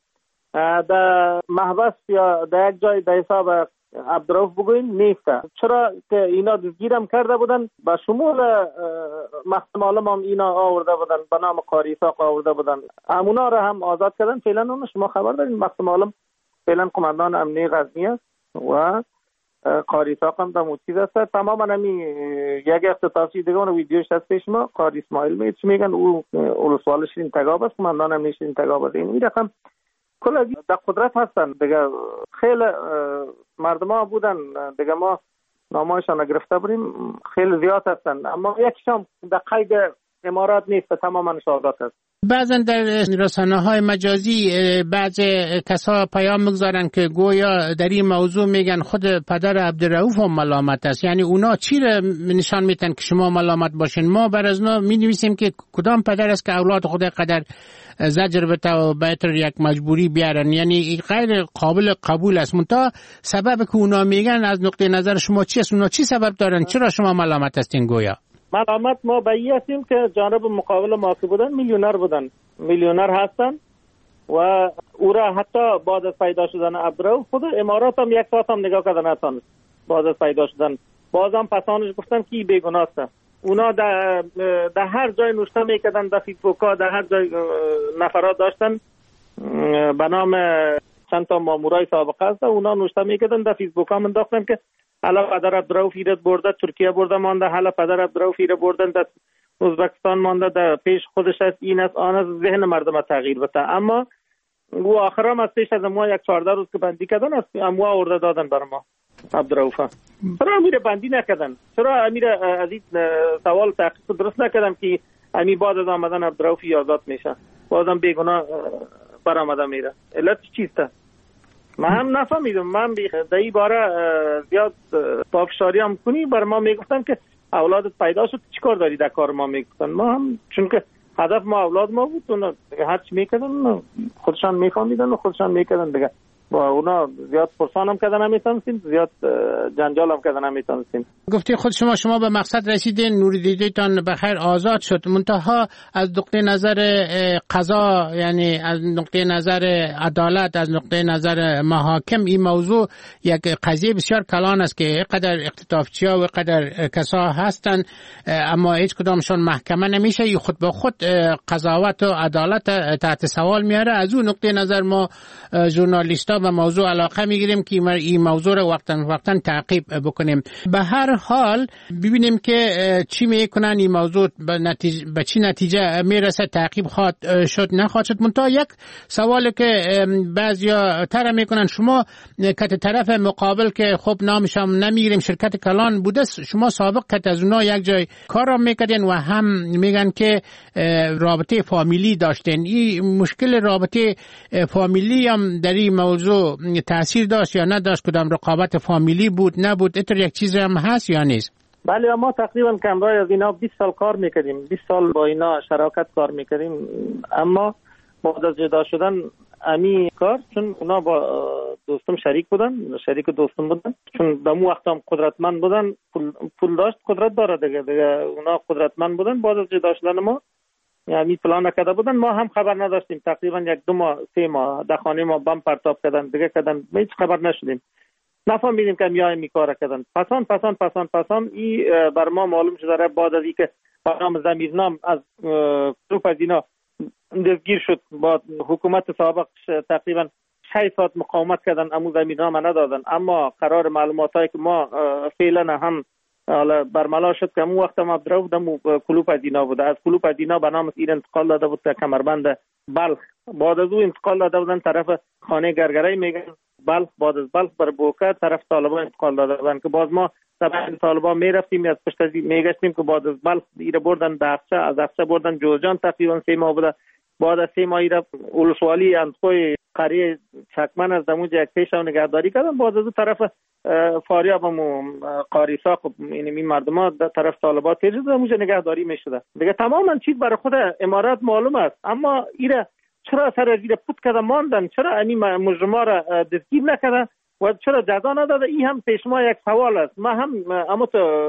در محبس یا در یک جای در حساب عبدالرؤوف بگوین نیست. چرا که اینا دستگیرم کرده بودن، با شمول محتمالم هم اینا آورده بودن، به نام قاری اسحاق آورده بودن، همونا را هم آزاد کردن. فعلا هم شما خبر دارین محتمالم فعلا قماندان امنیه غزنی است و قاری اسحاق هم در موچیز است. تماما همی یک اختطافی دیگه اون ویدیوش هست پیش ما، قاری اسماعیل میگن او اولوسوال شیرین تگاب است، قماندان امنیه شیرین تگاب است. این میرقم کل از در قدرت هستن دیگه. خیلی مردم ها بودن دیگه، ما نامایشان گرفته بودیم، خیلی زیاد هستن، اما یکشان در قید امارات نیست، تماما آزاد است. بعضا در رسانه‌های مجازی بعض کسا پیام میگذارن که گویا در این موضوع میگن خود پدر عبدالرؤوف هم ملامت است. یعنی اونا چی را نشان میتن که شما ملامت باشین؟ ما بر از ما می‌نویسیم که کدام پدر است که اولاد خود قدر زجر بده و بهتر یک مجبوری بیارن. یعنی غیر قابل قبول است. منتها سبب که اونا میگن از نقطه نظر شما چی است؟ اونا چی سبب دارن؟ چرا شما ملامت هستین گویا؟ ملامت ما به این هستیم که جانب مقابل ما که بودن میلیونر هستن و او را حتی بعد از پیدا شدن عبدالرؤوف خود امارات هم یک ساعت هم نگاه کردن نتونست. بعد از پیدا شدن بازم پسانش گفتن که بیگناه است. اونا در هر جای نوشته میکردن، در فیسبوک ها در هر جای نفرات داشتن به نام چند تا مامورای سابقه است، اونا نوشته میکردن در فیسبوک ها منداختن که حالا پدر عبدالرؤوف ایراد برده ترکیه برده مانده، حالا پدر عبدالرؤوف ایراد بردن در ازبکستان مانده، در پیش خودش است، این است آن است، ذهن مردم تغییر بده. اما و آخرام از پیش از ما یک 14 روز که بندی کردن از اموا آورده دادن بر ما عبدالرؤوف. چرا امیر بندی نکردن؟ چرا امیر از این سوال تحقیق درست نکردن که امیر بعد از آمدن عبدالرؤوف آزاد میشه، بازم بیگناه برآمده میره؟ علت چیست؟ من هم نفهمیدم. من در این باره زیاد پافشاری هم کنی بر ما میگفتن که اولادت پیدا شد چیکار داری در کار ما میگفتن. ما هم چون که هدف ما اولاد ما بود اونا هر چی میکردن خودشان میفهمیدن و خودشان میکردن دیگه. با اونا زیاد پرسان هم کردن نمیتونستیم، زیاد جنجال هم کردن نمیتونستیم. گفتی خود شما به مقصد رسیدین، نور دیدیتان بخیر آزاد شد، منتها از نقطه نظر قضا، یعنی از نقطه نظر عدالت، از نقطه نظر محاکم، این موضوع یک قضیه بسیار کلان است که قدر اختطافچی‌ها و قدر کسا هستن اما هیچ کدامشون محکمه نمیشه. ای خود به خود قضاوت و عدالت تحت سوال میاره. از اون نقطه نظر ما ژورنالیست‌ها به موضوع علاقه میگیریم که این موضوع رو وقتا تعقیب بکنیم. به هر حال ببینیم که چی میکنن، این موضوع به چی نتیجه میرسه، تعقیب خواهد شد نخواهد شد. منتها یک سوالی که بعضیا طرح میکنن، شما که طرف مقابل که خب نامش هم نمیگیریم شرکت کلان بوده، شما سابق که از اونها یک جای کار را میکردین و هم میگن که رابطه فامیلی داشتین. این مشکل رابطه فامیلی هم در این موضوع تاثیر داشت یا نداشت؟ کدام رقابت فامیلی بود نبود؟ اینطور یک چیز هم هست یا نیست؟ بله، ما تقریبا کمرای از اینا 20 سال کار میکردیم، 20 سال با اینا شراکت کار میکردیم. اما بعد از جدا شدن امی کار، چون اونا با دوستم شریک بودن، شریک دوستم بودن، چون دمو وقت هم قدرتمند بودن، پول داشت، قدرت داره دیگه اونا قدرتمند بودن. بعد از جدا شدن ما یعنی پلان نکرده بودن، ما هم خبر نداشتیم. تقریبا 1-2 ماه 3 ماه در خانه ما بم پرتاب کردن دیگه کردن، ما هیچ خبر نشدیم، نفهمیدیم که میای میکاره کردن. پسان ای بر ما معلوم شده بعد از اینکه برنامه ضمیرنام از گروه از اینا دستگیر شد با حکومت سابق، تقریبا 6 ساعت مقاومت کردن، امو ضمیرنامه ندادن. اما قرار معلوماتایی که ما فعلا هم حالا برملا شد که امو وقت ما عبدالرؤوف دمو کلوپ ادینا بود، از کلوپ ادینا به نام ایر انتقال داده بود تا کمربند بلخ. بعد از او انتقال داده بودن طرف خانه گرگرای میگن بلخ. بعد از بلخ بر بوکا طرف طالبان انتقال داده بودن که باز ما طبعا طالبان میرفتیم از پشت از میگشتیم که بعد از بلخ ایر بردن دهقشه، از دهقشه بردن جوزجان، تقریبا 3 ماه بوده. بعد از 3 ماه ایر اولسوالی انتخوی قریه چکمن از دموج یک پیشو نگهداری کردن. بعد از طرف فاریاب و قاریساق این مردم در طرف طالبات تیز دموج نگهداری میشده دیگه. تماما چیز برای خود امارات معلوم است، اما ایره چرا سر از ایره پوت کرده ماندن؟ چرا این مجرما را دستگیر نکرده و چرا جزا نداده؟ این هم پیش ما یک سوال است. ما هم اما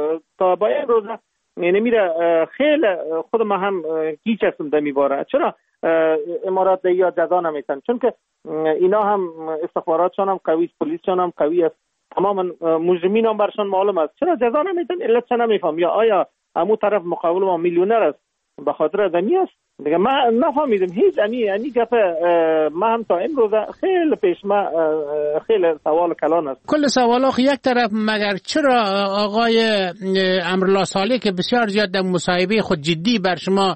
تا با این روز یعنی میره خیلی خود ما هم گیج هستم در میباره چرا امارات یا جزا نمیتن، چون که اینا هم استخباراتشان هم قوی است، پلیسشان هم قوی است، تماما مجرمین هم برشان معلوم است. چرا جزا نمیتن؟ علت چه نمیفهم؟ یا آیا امو طرف مقابل ما میلیونر است به خاطر ادمی است؟ دیگه ما نفهمیدم هیچ. یعنی گپ ما هم تا امروز خیلی پیش ما خیلی سوال کلان است. کل سوال یک طرف، مگر چرا آقای امرالله صالح که بسیار زیاد در مصاحبه خود جدی بر شما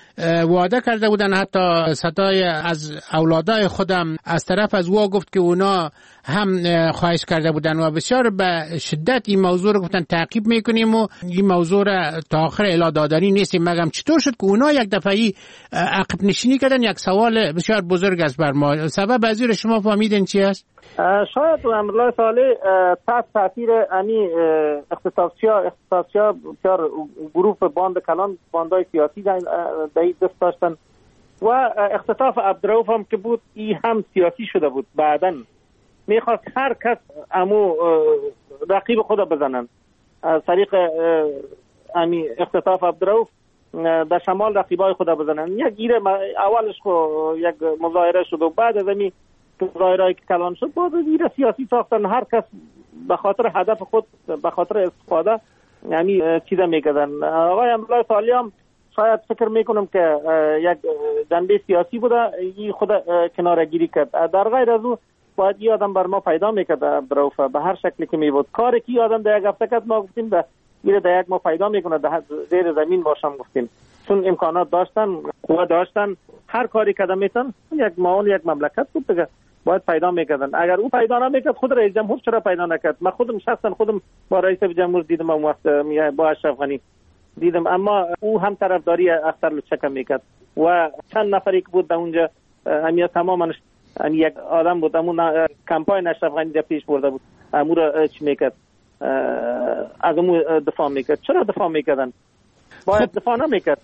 وعده کرده بودن، حتی صدای از اولادای خودم از طرف از او گفت که اونا هم خواهش کرده بودن و بسیار به شدت این موضوع رو گفتن تعقیب میکنیم و این موضوع را تا آخر اعلام دادنی نیستیم. مگم چطور شد که اونا یک دفعی عقب نشینی کردن؟ یک سوال بسیار بزرگ است بر ما. سبب از این شما فهمیدین چی است؟ شاید امرالله صالح تحت تاثیر امی اختطافچی‌ها بسیار گروه باند کلان، باندای سیاسی در دست داشتن و اختطاف عبدالرؤوف هم که بود این هم سیاسی شده بود. بعدن میخواست هر کس امو رقیب خود بزنن. از طریق امی اختطاف عبدالرؤوف در شمال رقیبای خود بزنن. یک گیره اولش یک مظاهره شد و بعد از امی مظاهرهایی که کلان شد بعد از گیره سیاسی ساختن. هر کس به خاطر هدف خود، به خاطر استفاده یعنی چیزا میکردن. آقای امرالله صالح هم شاید فکر میکنم که یک جنبه سیاسی بوده، این خود کنارگیری کرد. در غیر از او باید این آدم بر ما پیدا میکرد عبدالرؤوف به هر شکلی که میبود. کاری که این آدم در یک هفته کرد ما گفتیم در یک ما پیدا میکنه، در زیر زمین باشم گفتیم، چون امکانات داشتن، قوه داشتن، هر کاری کردن میتن، یک معاون یک مملکت بود دیگه، باید پیدا میکردن. اگر او پیدا نمیکرد، خود رئیس جمهور چرا پیدا نکرد؟ من خودم شخصا با رئیس جمهور دیدم، اون وقت با اشرف غنی دیدم، اما او هم طرفداری اختر لچک میکرد و چند نفری که بود در اونجا همیا تماما یک آدم بود، همون کمپاین اشرف غنی در پیش برده بود، امور چی میکرد، از امور دفاع میکرد. چرا دفاع میکردن؟ باید دفاع نمیکرد.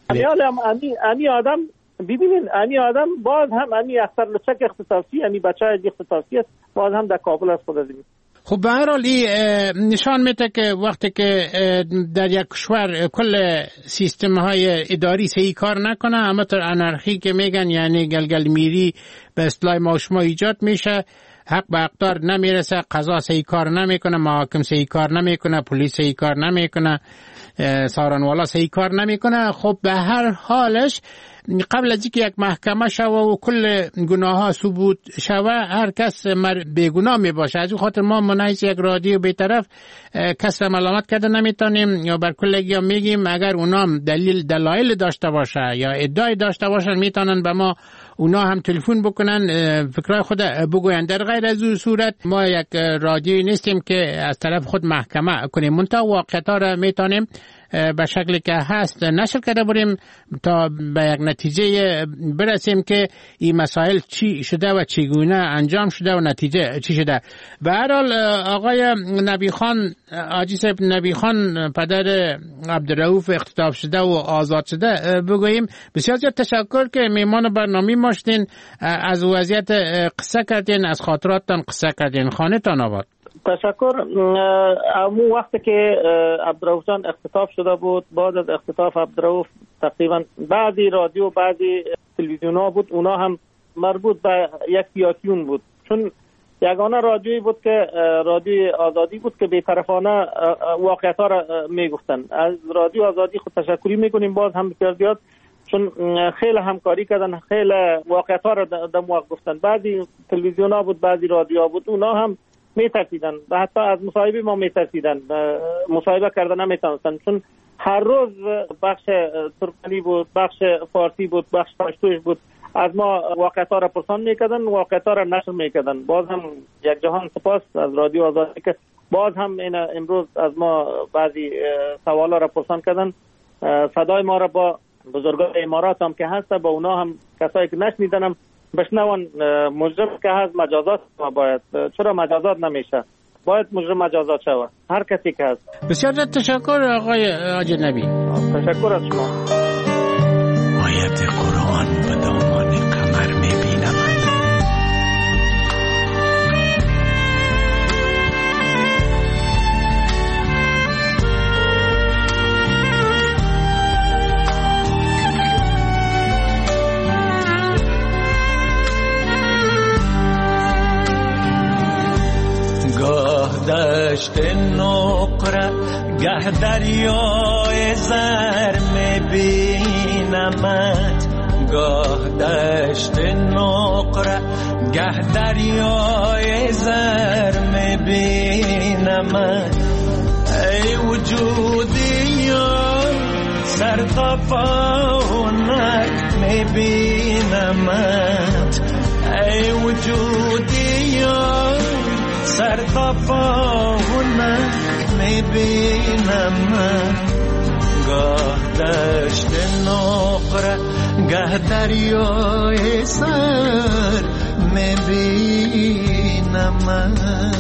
امی آدم ببینین، امی آدم باز هم امی اختر لچک اختصاصی، امی بچه های اختصاصی است، باز هم در کابل است خود از این. خب به هر حال نشان میده که وقتی که در یک کشور کل سیستم های اداری صحیح کار نکنه، اما تر انارخی که میگن، یعنی گلگل میری به اصطلاح ما شما ایجاد میشه، حق به اقدار نمیرسه، قضا صحیح کار نمیکنه، محاکم صحیح کار نمیکنه، پلیس صحیح کار نمیکنه، سارنوالا صحیح کار نمیکنه. خب به هر حالش قبل از اینکه یک محکمه شوه و کل گناه ها ثبوت شوه، هر کس بیگناه می باشه. از این خاطر ما منحیث یک رادیو بی‌طرف کس را ملامت کرده نمیتونیم یا بر کلگی ها میگیم اگر اونام دلایل داشته باشه یا ادعای داشته باشن میتونن به ما اونا هم تلفن بکنن، فکرای خود بگوین. در غیر از اون صورت ما یک رادیویی نیستیم که از طرف خود محکمه کنیم، منتها واقعیت ها را میتونیم به شکلی که هست نشر کرده بریم تا به یک نتیجه برسیم که این مسائل چی شده و چگونه انجام شده و نتیجه چی شده. به هر حال آقای نبی خان، حاجی صاحب نبی خان، پدر عبدالرؤوف اختطاف شده و آزاد شده، بگوییم بسیار زیاد تشکر که میمان برنامه ما شدین، از وضعیت قصه کردین، از خاطراتتان قصه کردین. خانه‌تان آباد. تشکر. امو وقتی که عبدالرؤوف جان اختطاف شده بود، بعد از اختطاف عبدالرؤوف تقریبا بعضی رادیو بعضی تلویزیون ها بود، اونا هم مربوط به یک پیاکیون بود، چون یگانه رادیویی بود که رادیو آزادی بود که بی‌طرفانه واقعیت ها را میگفتن. از رادیو آزادی خود تشکری میکنیم باز هم بسیار زیاد، چون خیلی همکاری کردن، خیلی واقعیت ها را در موقع گفتن. بعضی تلویزیون ها بود، بعضی رادیو ها بود، اونا هم میترسیدن و حتی از مصاحبه ما میترسیدن، مصاحبه کردن نمیتونستن، چون هر روز بخش ترکمنی بود، بخش فارسی بود، بخش پشتوش بود، از ما واقعیت ها را پرسان میکردن، واقعیت ها را نشر میکردن. باز هم یک جهان سپاس از رادیو آزادی که باز هم امروز از ما بعضی سوالا را پرسان کردن، صدای ما را با بزرگان امارات هم که هست با اونا هم کسایی که نشنیدن هم بشنون. مجرم که هست مجازات باید، چرا مجازات نمیشه؟ باید مجرم مجازات شود، هر کسی که هست. بسیار تشکر آقای حاجی نبی. تشکر از شما. آیت قرآن به دامان قمر میبینم، دشت نقره گه دریای زر میبینمت، گاه دشت نقره گه دریای زر میبینمت. ای وجودی سر تا پاونک میبینمت، ای وجودی سر تا پاونک میبینم، گاه دشت نقره گه دریای سر میبینم.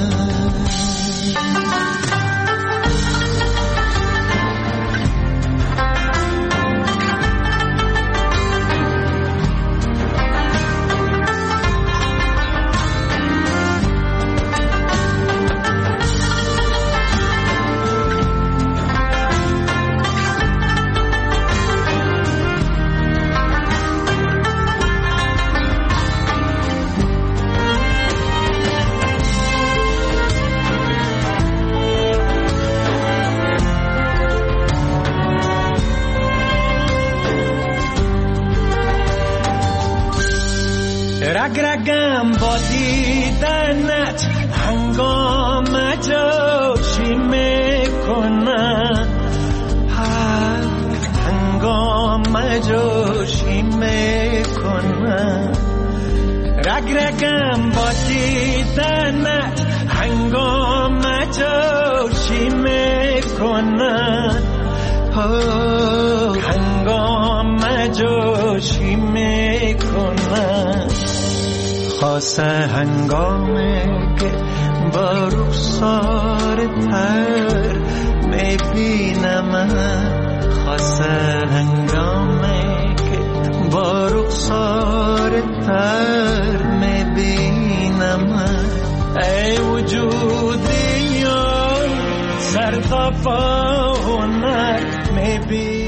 رگرگم با دیدنت هنگام جوشی میکنم، هنگام جوشی میکنم. میکنن رگ رگم با دیدنت هنگام جوشی میکنن هنگام جوشی میکنن خاصه هنگامی که با رخسار تر میبینم خاصه هنگامی که با رخسار تر میبینم ای وجودی سرخفا هنر میبینم